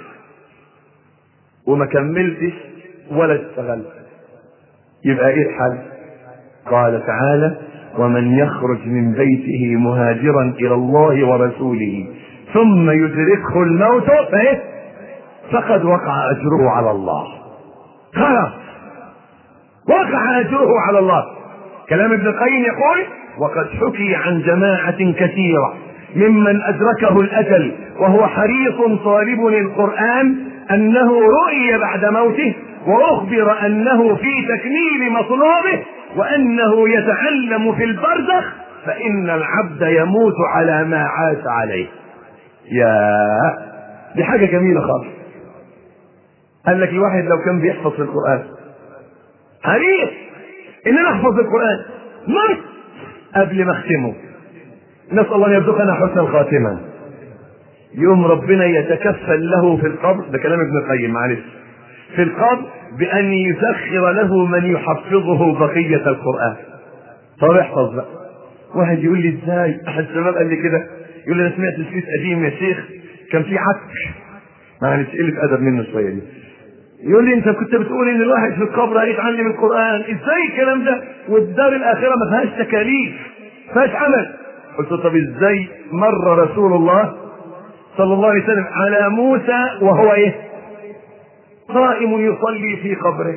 وما كملتش ولا اشتغلت. يبقى ايه الحل؟ قال تعالى: ومن يخرج من بيته مهاجرا الى الله ورسوله ثم يدركه الموت فقد وقع اجره على الله. خلاص وقع اجره على الله. كلام ابن القيم يقول: وقد حكي عن جماعة كثيرة ممن أدركه الأجل وهو حريص طالب للقرآن أنه رؤي بعد موته، وأخبر أنه في تكميل مطلوبه، وأنه يتعلم في البرزخ، فإن العبد يموت على ما عاش عليه. يا دي حاجة جميلة خالص. قال لك الواحد لو كان بيحفظ في القرآن، حريص إن أنا أحفظ القرآن، مت قبل ما أختمه، نسأل الله أن يرزقنا حسن الخاتمة، يوم ربنا يتكفل له في القبر، ده كلام ابن القيم معلش، في القبر بأن يسخر له من يحفظه بقية القرآن. طب احفظ بقى. واحد يقول لي ازاي؟ أحد الشباب قال لي كده، يقول لي أنا سمعت سلسلة قديم يا شيخ كان في عك، معلش قلة أدب منه شوية دي، يقول لي انت كنت بتقول ان الواحد في القبر هيتعلم القرآن، ازاي الكلام ده؟ والدار الآخرة ما فيهاش تكاليف، ما فيهاش عمل. قلت له طب ازاي مر رسول الله صلى الله عليه وسلم على موسى وهو ايه؟ قائم يصلي في قبره.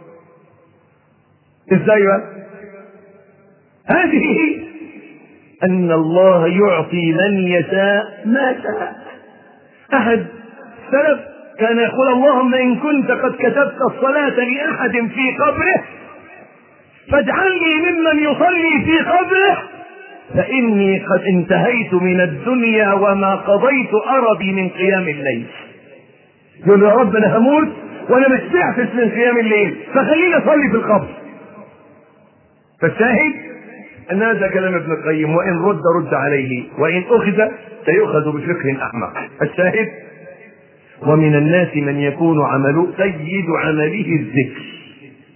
ازاي بقى؟ هذه ان الله يعطي من يشاء ما شاء. احد السلف كان يقول: اللهم إن كنت قد كتبت الصلاة لأحد في قبره فاجعلني ممن يصلي في قبره، فإني قد انتهيت من الدنيا وما قضيت أربي من قيام الليل. يقول يا رب أنا هموت وأنا ما شبعتش من قيام الليل، فخليني أصلي في القبر. فالشاهد أن هذا كلام ابن القيم، وإن رد عليه، وإن أخذ سيؤخذ بفقه أعمق. الشاهد: ومن الناس من يكون عمله سيد عمله الذكر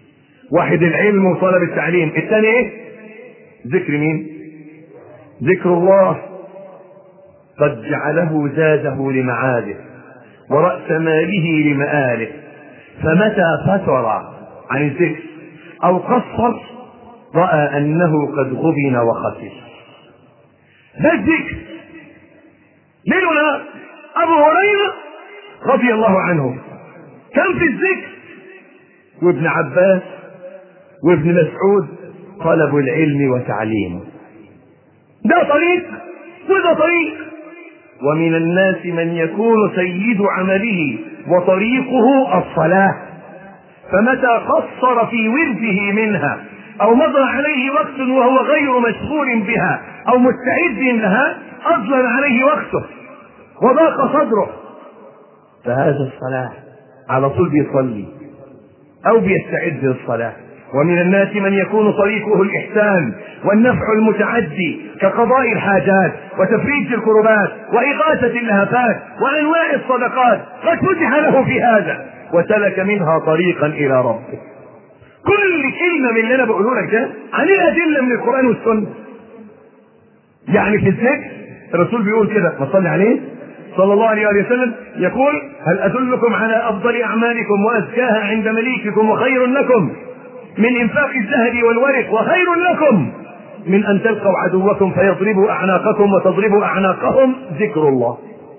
واحد العلم وطلب التعليم، الثاني ايه؟ ذكر مين؟ ذكر الله. قد جعله زاده لمعاده ورأس ماله لمآله، فمتى فتر عن الذكر أو قصر رأى أنه قد غبن وخسر. ده الذكر ليل ونهار. أبو هريرة رضي الله عنه كان في الذكر، وابن عباس وابن مسعود طلبوا العلم وتعليمه. ده طريق وده طريق. ومن الناس من يكون سيد عمله وطريقه الصلاة، فمتى قصر في ورده منها أو مضى عليه وقت وهو غير مشغول بها أو مستعد لها أظلم عليه وقته وضاق صدره، فهذا الصلاة على طول بيصلي أو بيستعد للصلاة. ومن الناس من يكون طريقه الإحسان والنفع المتعدي كقضاء الحاجات وتفريج الكربات وإغاثة اللهفات وأنواع الصدقات، قد فتح له في هذا وسلك منها طريقا إلى ربه. كل كلمة من اللي أنا بقوله لك ده عن الأدلة من القرآن والسنة. يعني في الذكر الرسول بيقول كده، ما صلي عليه صلى الله عليه وسلم، يقول: هل أدلكم على أفضل أعمالكم وأزكاها عند مليككم وخير لكم من إنفاق الذهب والورق وخير لكم من أن تلقوا عدوكم فيضربوا أعناقكم وتضربوا أعناقهم؟ ذكر الله.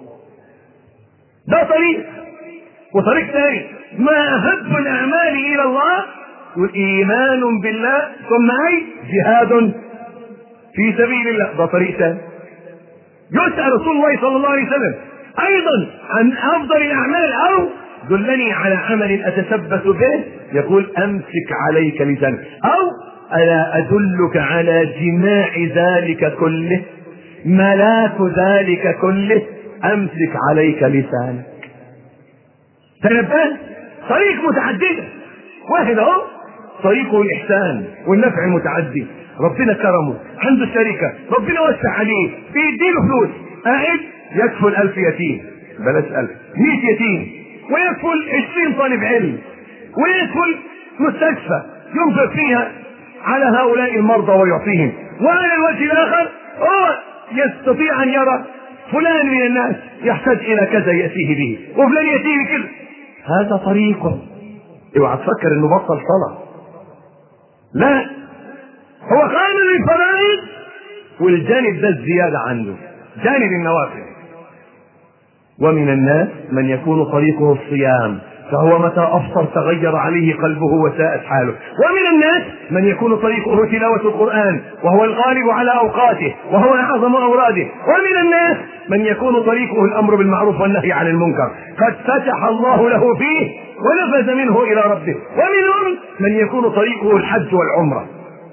ده طريق. وطريق ثاني: ما أحب الأعمال إلى الله والإيمان بالله ثم أي جهاد في سبيل الله. ده طريق ثاني. يسأل رسول الله صلى الله عليه وسلم أيضا عن أفضل الأعمال، أو دلني على عمل أتثبت به، يقول: أمسك عليك لسانك، أو ألا أدلك على جماع ذلك كله، ملاك ذلك كله، أمسك عليك لسانك. تنبه، طريق متعددة. واحد اهو طريقه الإحسان والنفع المتعدي، ربنا كرمه، عنده شركة، ربنا وسع عليه، بيديله فلوس، قاعد يكفل 1000 يتيم، بلاش 1000، 100 يتيم، ويكفل 20 طالب علم، ويكفل مستشفى ينفق فيها على هؤلاء المرضى ويعطيهم. وعلى الوجه الآخر هو يستطيع أن يرى فلان من الناس يحتاج إلى كذا يأتيه به، وفلان يأتيه كذا. هذا طريقه. اوعى تفكر انه بطل صلاة، لا، هو قام للفرائض والجانب ده الزيادة عنده، جانب النوافل. ومن الناس من يكون طريقه الصيام، فهو متى أفطر تغير عليه قلبه وساءت حاله. ومن الناس من يكون طريقه تلاوة القرآن، وهو الغالب على أوقاته وهو أعظم أوراده. ومن الناس من يكون طريقه الأمر بالمعروف والنهي عن المنكر، قد فتح الله له فيه ونفذ منه إلى ربه. ومنهم من يكون طريقه الحج والعمرة،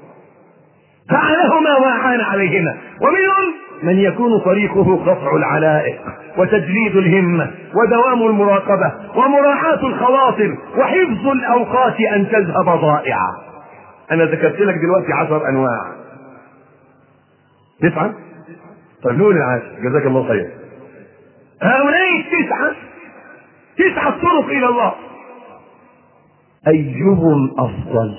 فعلهما وأعان عليهما. ومنهم من يكون طريقه قطع العلائق وتجليد الهمة ودوام المراقبة ومراعاة الخواطر وحفظ الأوقات أن تذهب ضائعة. أنا ذكرت لك دلوقتي 10 أنواع. 9؟ طيب نقول العاشر، جزاك الله خير. هؤلاء 9 طرق إلى الله، أيهم أفضل؟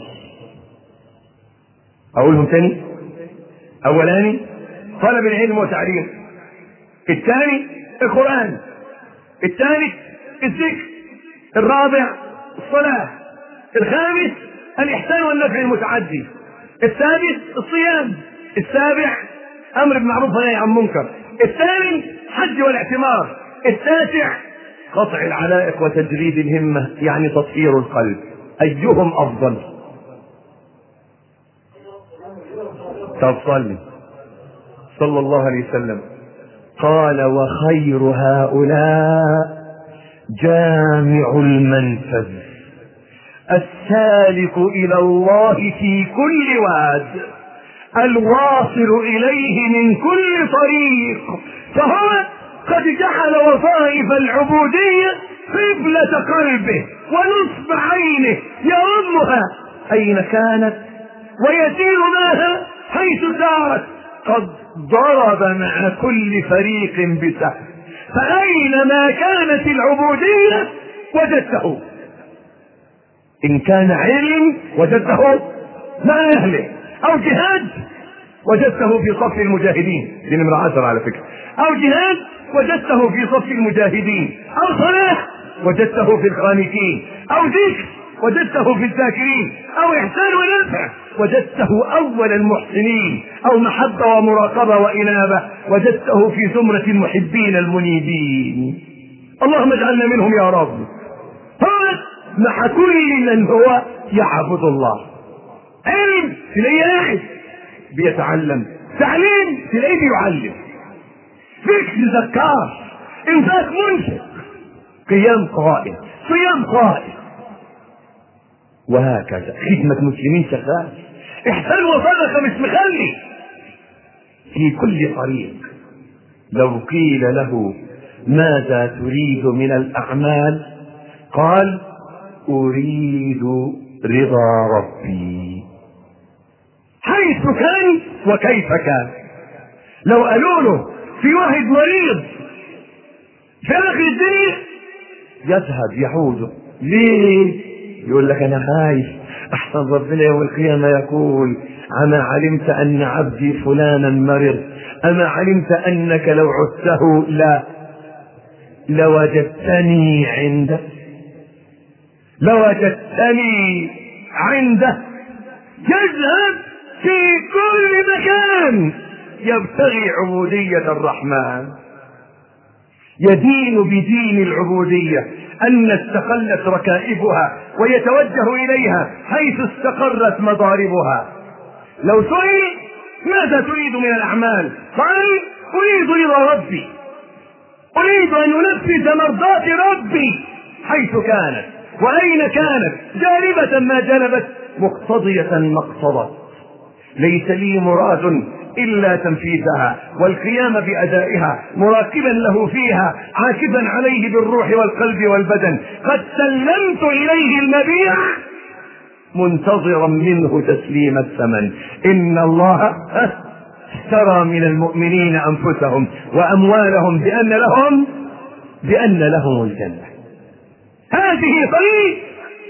أقولهم تاني. أولاني طلب العلم وتعليم، الثاني القرآن، الثالث الذكر، الرابع الصلاة، الخامس الإحسان والنفع المتعدي، السادس الصيام، السابع أمر بالمعروف ونهي عن المنكر، الثامن حج والاعتمار، التاسع قطع العلائق وتجريد الهمة يعني تطهير القلب. أيهم أفضل؟ صلى الله عليه وسلم قال: وخير هؤلاء جامع المنفذ السالك إلى الله في كل واد الواصل إليه من كل طريق، فهو قد جعل وظائف العبودية قبلة قلبه ونصب عينه، يرمها أين كانت ويسير معها حيث سارت. قد ضرب مع كل فريق بسهم، فأينما كانت العبودية وجدته. إن كان علم وجدته مع أهله، أو جهاد وجدته في صف المجاهدين، دي نمرة 10 على فكرة، أو جهاد وجدته في صف المجاهدين، أو صلاة وجدته في القانتين، أو ذكر وجدته في الذاكرين، أو إحسان ونفع وجدته أول المحسنين، أو محبة ومراقبة وإنابة وجدته في زمرة المحبين المنيبين. اللهم اجعلنا منهم يا رب. هذا مع كل من هو يعبد الله. علم تلاقيه قاعد بيتعلم، تعليم تلاقيه بيعلم، فكر ذكار، انفاق منفق، قيام قائم، صيام قائم، وهكذا خدمة مسلمين شغال، احسان وصدقة مش مخلي، في كل طريق. لو قيل له ماذا تريد من الأعمال قال أريد رضا ربي حيث كان وكيف كان. لو قالوا له في واحد مريض في آخر الدنيا يذهب يعود، ليه؟ يقول لك أنا خايف أحسن ربنا يوم القيامة يقول أما علمت أن عبدي فلانا مرض، أما علمت أنك لو عدته لوجدتني عنده، لوجدتني عنده. يذهب في كل مكان يبتغي عبودية الرحمن، يدين بدين العبودية أن استقلت ركائبها ويتوجه إليها حيث استقرت مضاربها. لو سئل ماذا تريد من الأعمال قال أريد رضا ربي، أريد أن أنفذ مرضات ربي حيث كانت وأين كانت، جالبة ما جلبت، مقتضية ما اقتضت، ليس لي مراد إلا تنفيذها والقيام بأدائها، مراقبا له فيها، عاكفا عليه بالروح والقلب والبدن، قد سلمت إليه المبيع منتظرا منه تسليم الثمن. إن الله اشترى من المؤمنين أنفسهم وأموالهم بأن لهم الجنة. هذه طريق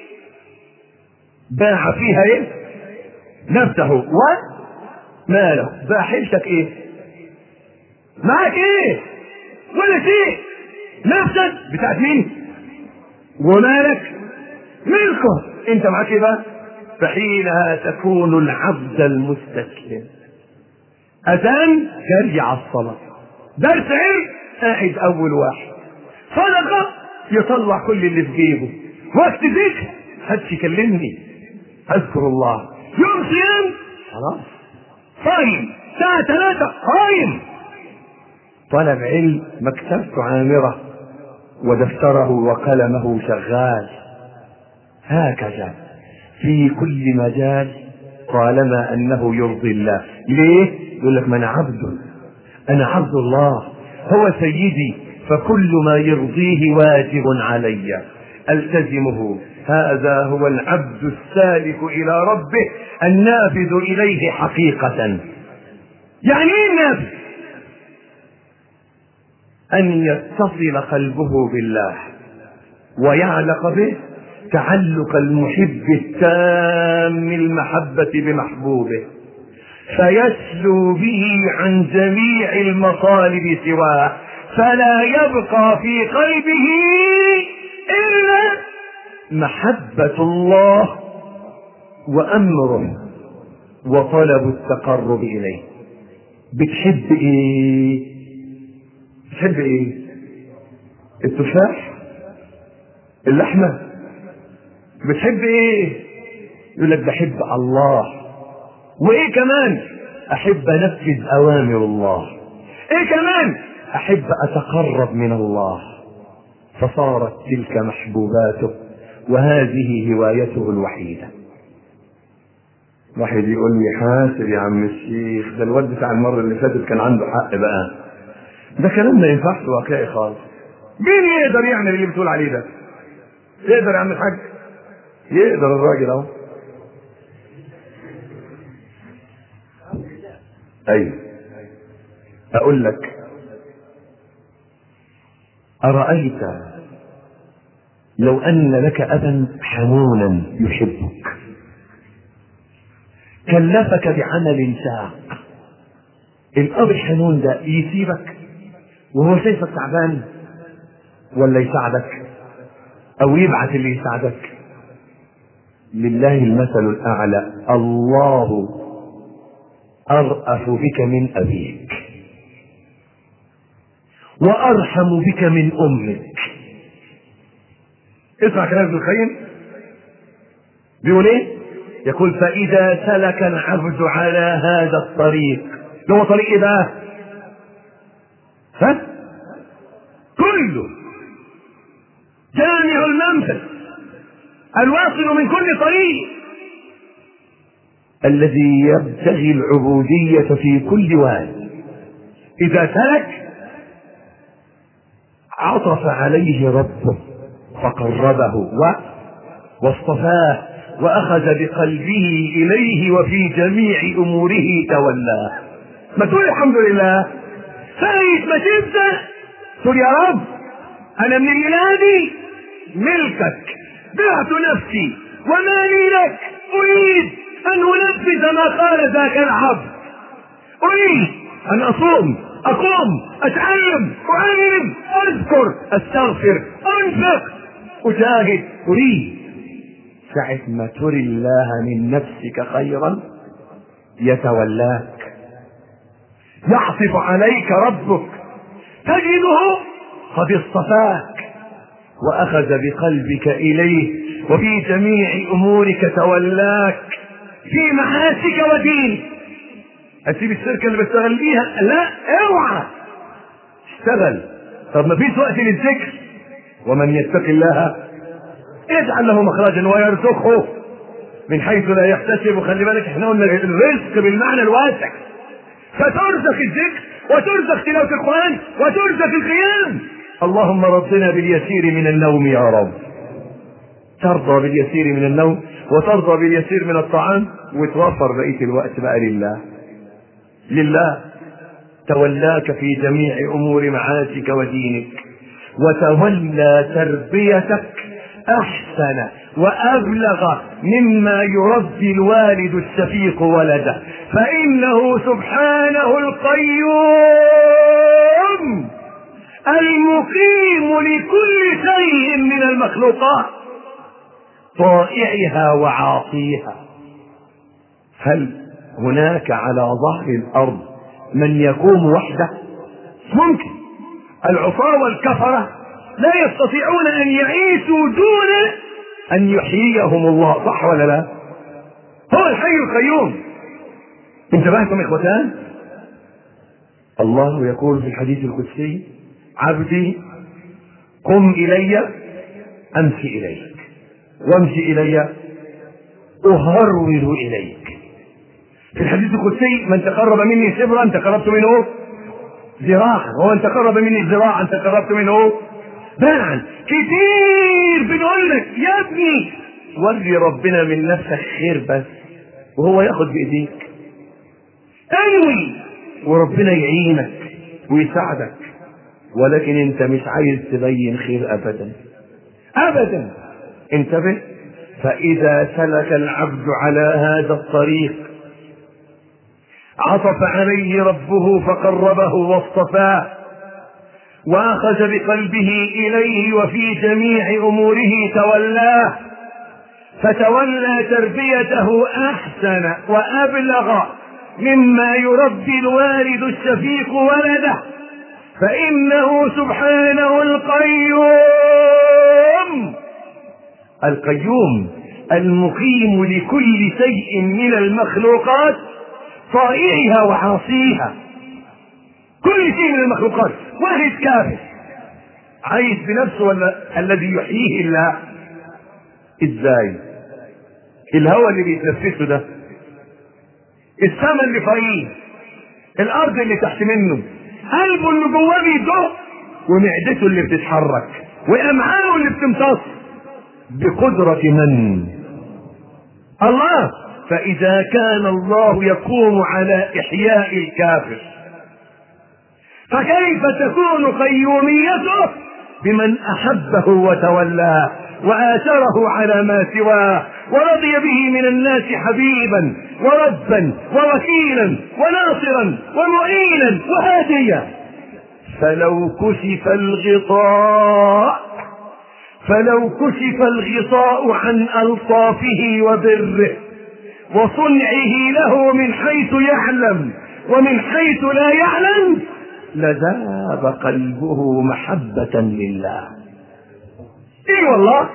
باع فيها ايه؟ نفسه وماله. باع حيلتك ايه؟ معك ايه؟ ولا شيء. نفسك بتاعت مين؟ ومالك ملكه. انت معك ايه بقى؟ فحينها تكون العبد المستسلم. اذان يرجع الصلاة، درس علم قاعد اول واحد، صدقة يطلع كل اللي في جيبه، وقت ذكر محدش يكلمني اذكر الله، يوم صيام خلاص صايم، الساعة 3 صايم، طلب علم مكتبته عامرة ودفتره وقلمه شغال. هكذا في كل مجال طالما انه يرضي الله. ليه؟ يقول لك ما انا عبد الله، هو سيدي، فكل ما يرضيه واجب علي التزمه. هذا هو العبد السالك الى ربه النافذ اليه حقيقة. يعني ايه النافذ؟ ان يتصل قلبه بالله ويعلق به تعلق المحب التام المحبة بمحبوبه، فيسلو به عن جميع المطالب سواه، فلا يبقى في قلبه إلا محبة الله وأمره وطلب التقرب إليه. بتحب إيه؟ بتحب إيه؟ التفاح؟ اللحمة؟ بتحب إيه؟ يقول لك بحب الله. وإيه كمان؟ أحب أنفذ أوامر الله. إيه كمان؟ أحب أتقرب من الله. فصارت تلك محبوباته وهذه هوايته الوحيدة. واحد يقول لي حاسب يا عم الشيخ، ده الواد بتاع المرة اللي فاتت كان عنده حق بقى، ده كلام ما ينفعش واقعي خالص. مين يقدر يعمل اللي بتقول عليه ده؟ يقدر يا عم الحاج؟ يقدر الراجل اهو. ايوه اقول لك، أرأيت لو أن لك أبا حنونا يحبك كلفك بعمل شاق، الأب الحنون ده يسيبك وهو شايفك تعبان ولا يساعدك أو يبعث اللي يساعدك؟ لله المثل الأعلى، الله أرأف بك من أبيك وأرحم بك من أمك. اسمع كلام ابن القيم بيقول ايه؟ يقول فإذا سلك العبد على هذا الطريق، هو طريق ايه بقى؟ ها؟ كله جامع المنفذ الواصل من كل طريق، الذي يبتغي العبودية في كل واد. إذا سلك عطف عليه ربه فقربه واصطفاه وأخذ بقلبه إليه وفي جميع أموره تولاه. ما تقول الحمد لله سايد ما تبدأ تقول يا رب أنا من ميلادي ملكك، بعت نفسي ومالي لك، أريد أن أنفذ ما قال ذاك العبد، أريد أن أصوم أقوم أتعلم أعلم أذكر أستغفر أنفق أجاهد، أريد. ساعة ما تري الله من نفسك خيرا يتولاك، يعطف عليك ربك تجده قد اصطفاك وأخذ بقلبك إليه وفي جميع أمورك تولاك في محاسك ودينك. هتسيب الشركة اللي بشتغل بيها؟ لا، اوعى اشتغل. طب ما فيش وقت للذكر؟ ومن يتق الله يجعل له مخرجا ويرزقه من حيث لا يحتسب. خلي بالك احنا قلنا الرزق بالمعنى الواسع، فترزق الذكر وترزق تلاوة القرآن وترزق القيام. اللهم رضنا باليسير من النوم يا رب، ترضى باليسير من النوم وترضى باليسير من الطعام وتوفر بقية الوقت بقى لله. لله تولاك في جميع أمور معاشك ودينك، وتولى تربيتك أحسن وأبلغ مما يربي الوالد الشفيق ولده، فإنه سبحانه القيوم المقيم لكل شيء من المخلوقات طائعها وعاصيها. هل هناك على ظهر الأرض من يقوم وحده؟ ممكن. العصاة والكفرة لا يستطيعون أن يعيشوا دون أن يحييهم الله، صح ولا لا؟ هو الحي القيوم. انتبهتم إخوتان؟ الله يقول في الحديث القدسي عبدي قم إلي أمشي إليك وامشي إلي أهرول إليك. في الحديث القدسي من تقرب مني شبرا تقربت منه ذراعا، ومن تقرب مني ذراعا تقربت منه باعا. كتير بنقول لك يا ابني وري ربنا من نفسك خير بس وهو ياخد بإيديك، انوي وربنا يعينك ويساعدك، ولكن انت مش عايز تبين خير ابدا ابدا. انتبه، فإذا سلك العبد على هذا الطريق عطف عليه ربه فقربه واصطفاه وأخذ بقلبه إليه وفي جميع أموره تولاه، فتولى تربيته أحسن وأبلغ مما يربي الوالد الشفيق ولده، فإنه سبحانه القيوم المقيم لكل شيء من المخلوقات طائعها وعاصيها. كل شيء من المخلوقات. واحد كافر عايش بنفسه ولا الذي يحييه الله؟ ازاي؟ الهواء اللي بيتنفسه ده، السماء اللي فوقيه، الارض اللي تحت منه، قلبه اللي جواه بيدق، ومعدته اللي بتتحرك، وامعائه اللي بتمتص، بقدرة من؟ الله. فإذا كان الله يقوم على إحياء الكافر، فكيف تكون قيوميته بمن أحبه وتولاه وآثره على ما سواه، ورضي به من الناس حبيبا وربا ووكيلا وناصرا ومعينا وهاديا. فلو كشف الغطاء عن ألطافه وبره وصنعه له من حيث يعلم ومن حيث لا يعلم لذاب قلبه محبة لله. ايه والله،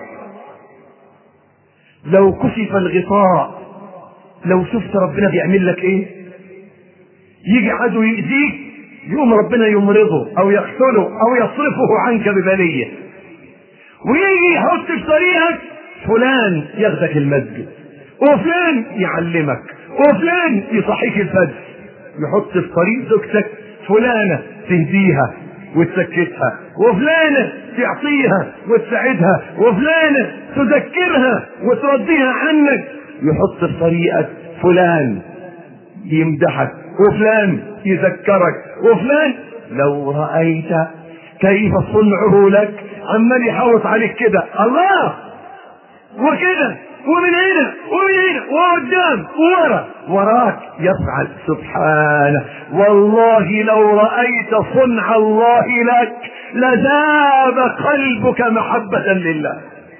لو كشف الغطاء، لو شفت ربنا بيعمل لك ايه، يجي عدو يؤذيك يوم ربنا يمرضه او يقتله او يصرفه عنك ببلية، ويجي يحط في طريقك فلان ياخدك المسجد، وفلان يعلمك، وفلان يصحيك الفجر، يحط في طريق زوجتك فلانة تهديها وتسكتها، وفلانة تعطيها وتساعدها، وفلانة تذكرها وترديها عنك، يحط في طريقك فلان يمدحك، وفلان يذكرك، وفلان لو رأيت كيف صنعه لك، عمال يحوط عليك كده، الله، وكده ومن هنا ومن هنا وقدام وورا، وراك يفعل سبحانه. والله لو رأيت صنع الله لك لذاب قلبك محبة لله.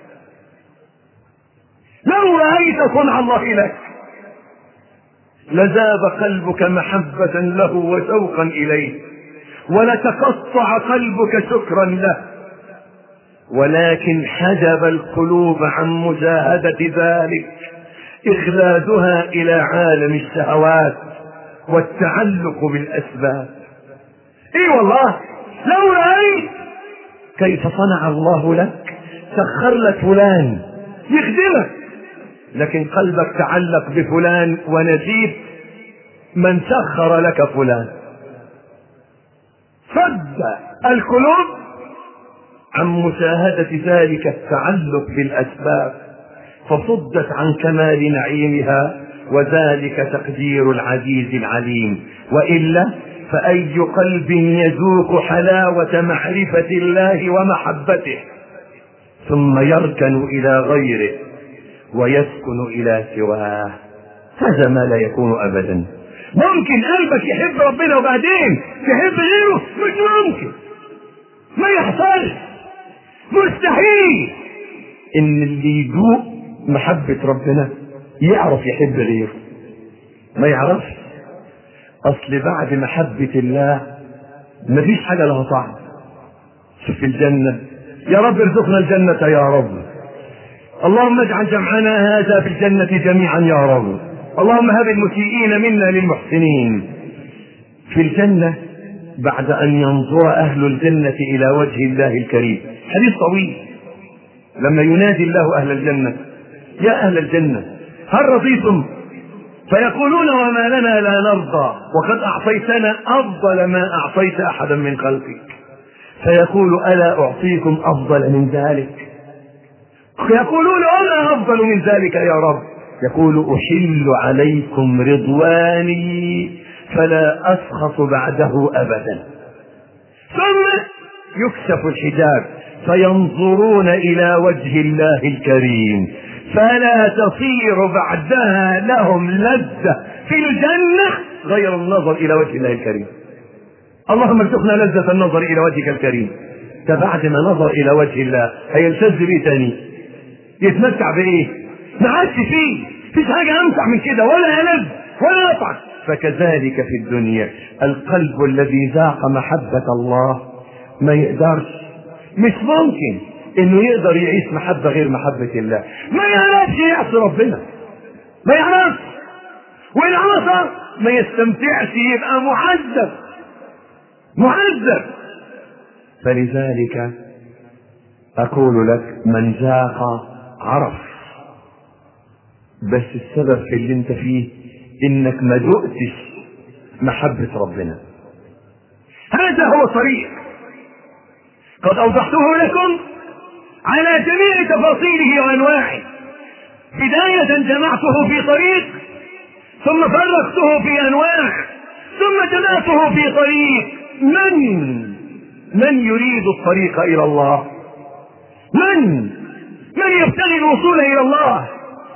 لو رأيت صنع الله لك لذاب قلبك محبة له وشوقا إليه، ولتقطع قلبك شكرا له، ولكن حجب القلوب عن مشاهدة ذلك إخلادها إلى عالم الشهوات والتعلق بالأسباب. إيه والله، لو رأيت كيف صنع الله لك، سخر لك فلان يخدمك، لكن قلبك تعلق بفلان ونسيت من سخر لك فلان. صد القلوب عن مشاهدة ذلك التعلق بالأسباب، فصدت عن كمال نعيمها، وذلك تقدير العزيز العليم. وإلا فأي قلب يذوق حلاوة معرفة الله ومحبته ثم يركن إلى غيره ويسكن إلى سواه، هذا ما لا يكون أبدا. ممكن قلبك يحب ربنا وبعدين تحب غيره؟ مش ممكن، ما يحصلش، مستحيل ان اللي يذوق محبة ربنا يعرف يحب غيره، ما يعرفش. اصل بعد محبة الله مفيش حاجة لها طعم. شوف الجنة، يا رب ارزقنا الجنة يا رب، اللهم اجعل جمعنا هذا في الجنة جميعا يا رب، اللهم هب المسيئين منا للمحسنين. في الجنة بعد ان ينظر اهل الجنة الى وجه الله الكريم، حديث طويل، لما ينادي الله اهل الجنة: يا اهل الجنة هل رضيتم؟ فيقولون: وما لنا لا نرضى وقد اعطيتنا افضل ما اعطيت احدا من خلقك. فيقول: الا اعطيكم افضل من ذلك؟ يقولون: وما افضل من ذلك يا رب؟ يقول: احل عليكم رضواني فلا اسخط بعده ابدا. ثم يكشف الحجاب فينظرون الى وجه الله الكريم، فلا تصير بعدها لهم لذة في الجنة غير النظر الى وجه الله الكريم. اللهم ارزقنا لذة النظر الى وجهك الكريم. ده بعد ما نظر الى وجه الله هيلتذ بيه تاني، يتمتع بايه؟ ما عادش فيه، مفيش حاجة امتع من كده، ولا ألذ ولا أطعم. فكذلك في الدنيا القلب الذي ذاق محبة الله ما يقدرش، مش ممكن انه يقدر يعيش محبة غير محبة الله، ما يعرفش يعصي ربنا، ما يعرفش، وإن عصى ما يستمتعش، يبقى معذب. فلذلك أقول لك: من ذاق عرف. بس السبب في اللي انت فيه انك ما ذقتش محبة ربنا. هذا هو طريق قد اوضحته لكم على جميع تفاصيله وانواعه. بداية جمعته في طريق، ثم فرقته في انواع، ثم جمعته في طريق. من يريد الطريق الى الله؟ من من يبتغي الوصول إلى الله؟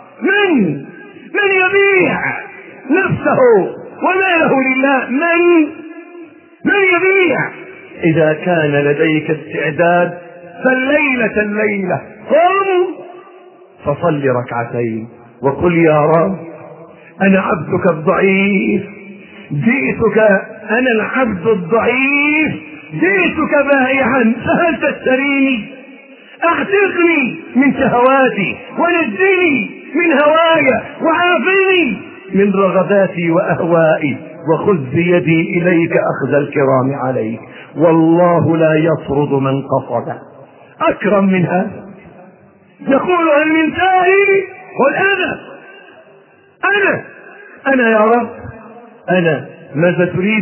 من يبيع نفسه وماله لله؟ من يبيع؟ إذا كان لديك استعداد الليلة قم فصل ركعتين وقل يا رب أنا عبدك الضعيف جئتك، أنا العبد الضعيف جئتك بائعا فهل تشتريني؟ اعتقني من شهواتي ونجني من هوايا وعافني من رغباتي وأهوائي وخذ بيدي إليك أخذ الكرام عليك. والله لا يطرد من قصد أكرم من هذا. يقول هل من سائل؟ قل أنا يا رب أنا. ماذا تريد؟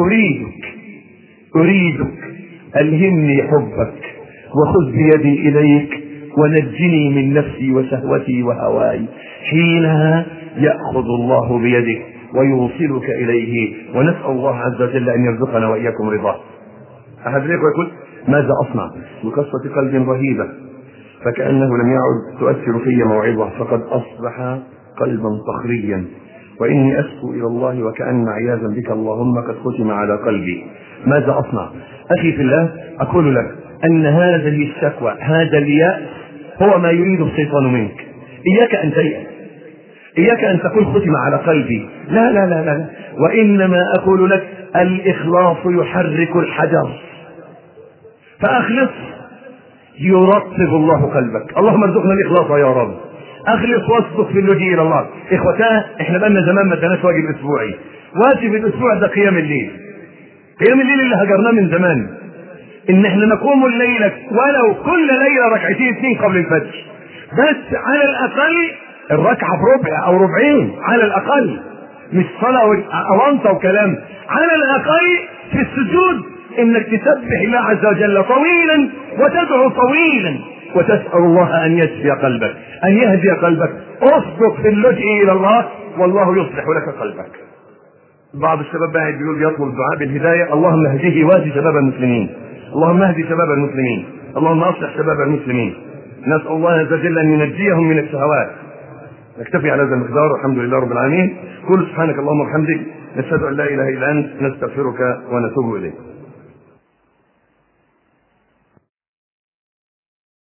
أريدك ألهمني حبك وخذ بيدي إليك ونجني من نفسي وشهوتي وهواي. حينها يأخذ الله بيدك ويوصلك إليه. ونسأل الله عز وجل أن يرزقنا وإياكم رضاه. أحد إليكم يقول ماذا أصنع؟ بقسوة قلب رهيبة فكأنه لم يعد تؤثر في موعظة فقد أصبح قلبا صخريا وإني أشكو إلى الله وكأن عياذا بك اللهم قد ختم على قلبي. ماذا أصنع؟ أخي في الله أقول لك أن هذه الشكوى هذا اليأس هو ما يريده الشيطان منك. إياك أن تيأس، إياك أن تقول ختم على قلبي، لا لا لا لا، وإنما أقول لك الإخلاص يحرك الحجر فأخلص يرطب الله قلبك. اللهم ارزقنا الإخلاص يا رب. أخلص واصدق في اللجوء إلى الله. إخوتاه احنا بقالنا زمان ما ادناش واجب أسبوعي. واجب الأسبوع ده قيام الليل. قيام الليل اللي هجرناه من زمان إن احنا نقوم الليلة ولو كل ليلة ركعتين 2 قبل الفجر، بس على الأقل الركعة بربع أو ربعين على الأقل، مش صلاة أونطة وكلام. على الأقل في السجود إنك تسبح الله عز وجل طويلا وتدعو طويلا وتسأل الله أن يشفي قلبك، أن يهدي قلبك. اصدق في اللجوء إلى الله والله يصلح لك قلبك. بعض الشباب بقى بيقول يطلب الدعاء بالهداية. اللهم اهديه واهدي شباب المسلمين، اللهم اهدي شباب المسلمين، اللهم اصلح شباب المسلمين. نسأل الله عز وجل أن ينجيهم من الشهوات. نكتفي على هذا المقدار والحمد لله رب العالمين. قل سبحانك اللهم وبحمدك نشهد أن لا إله إلا أنت نستغفرك ونتوب إليك.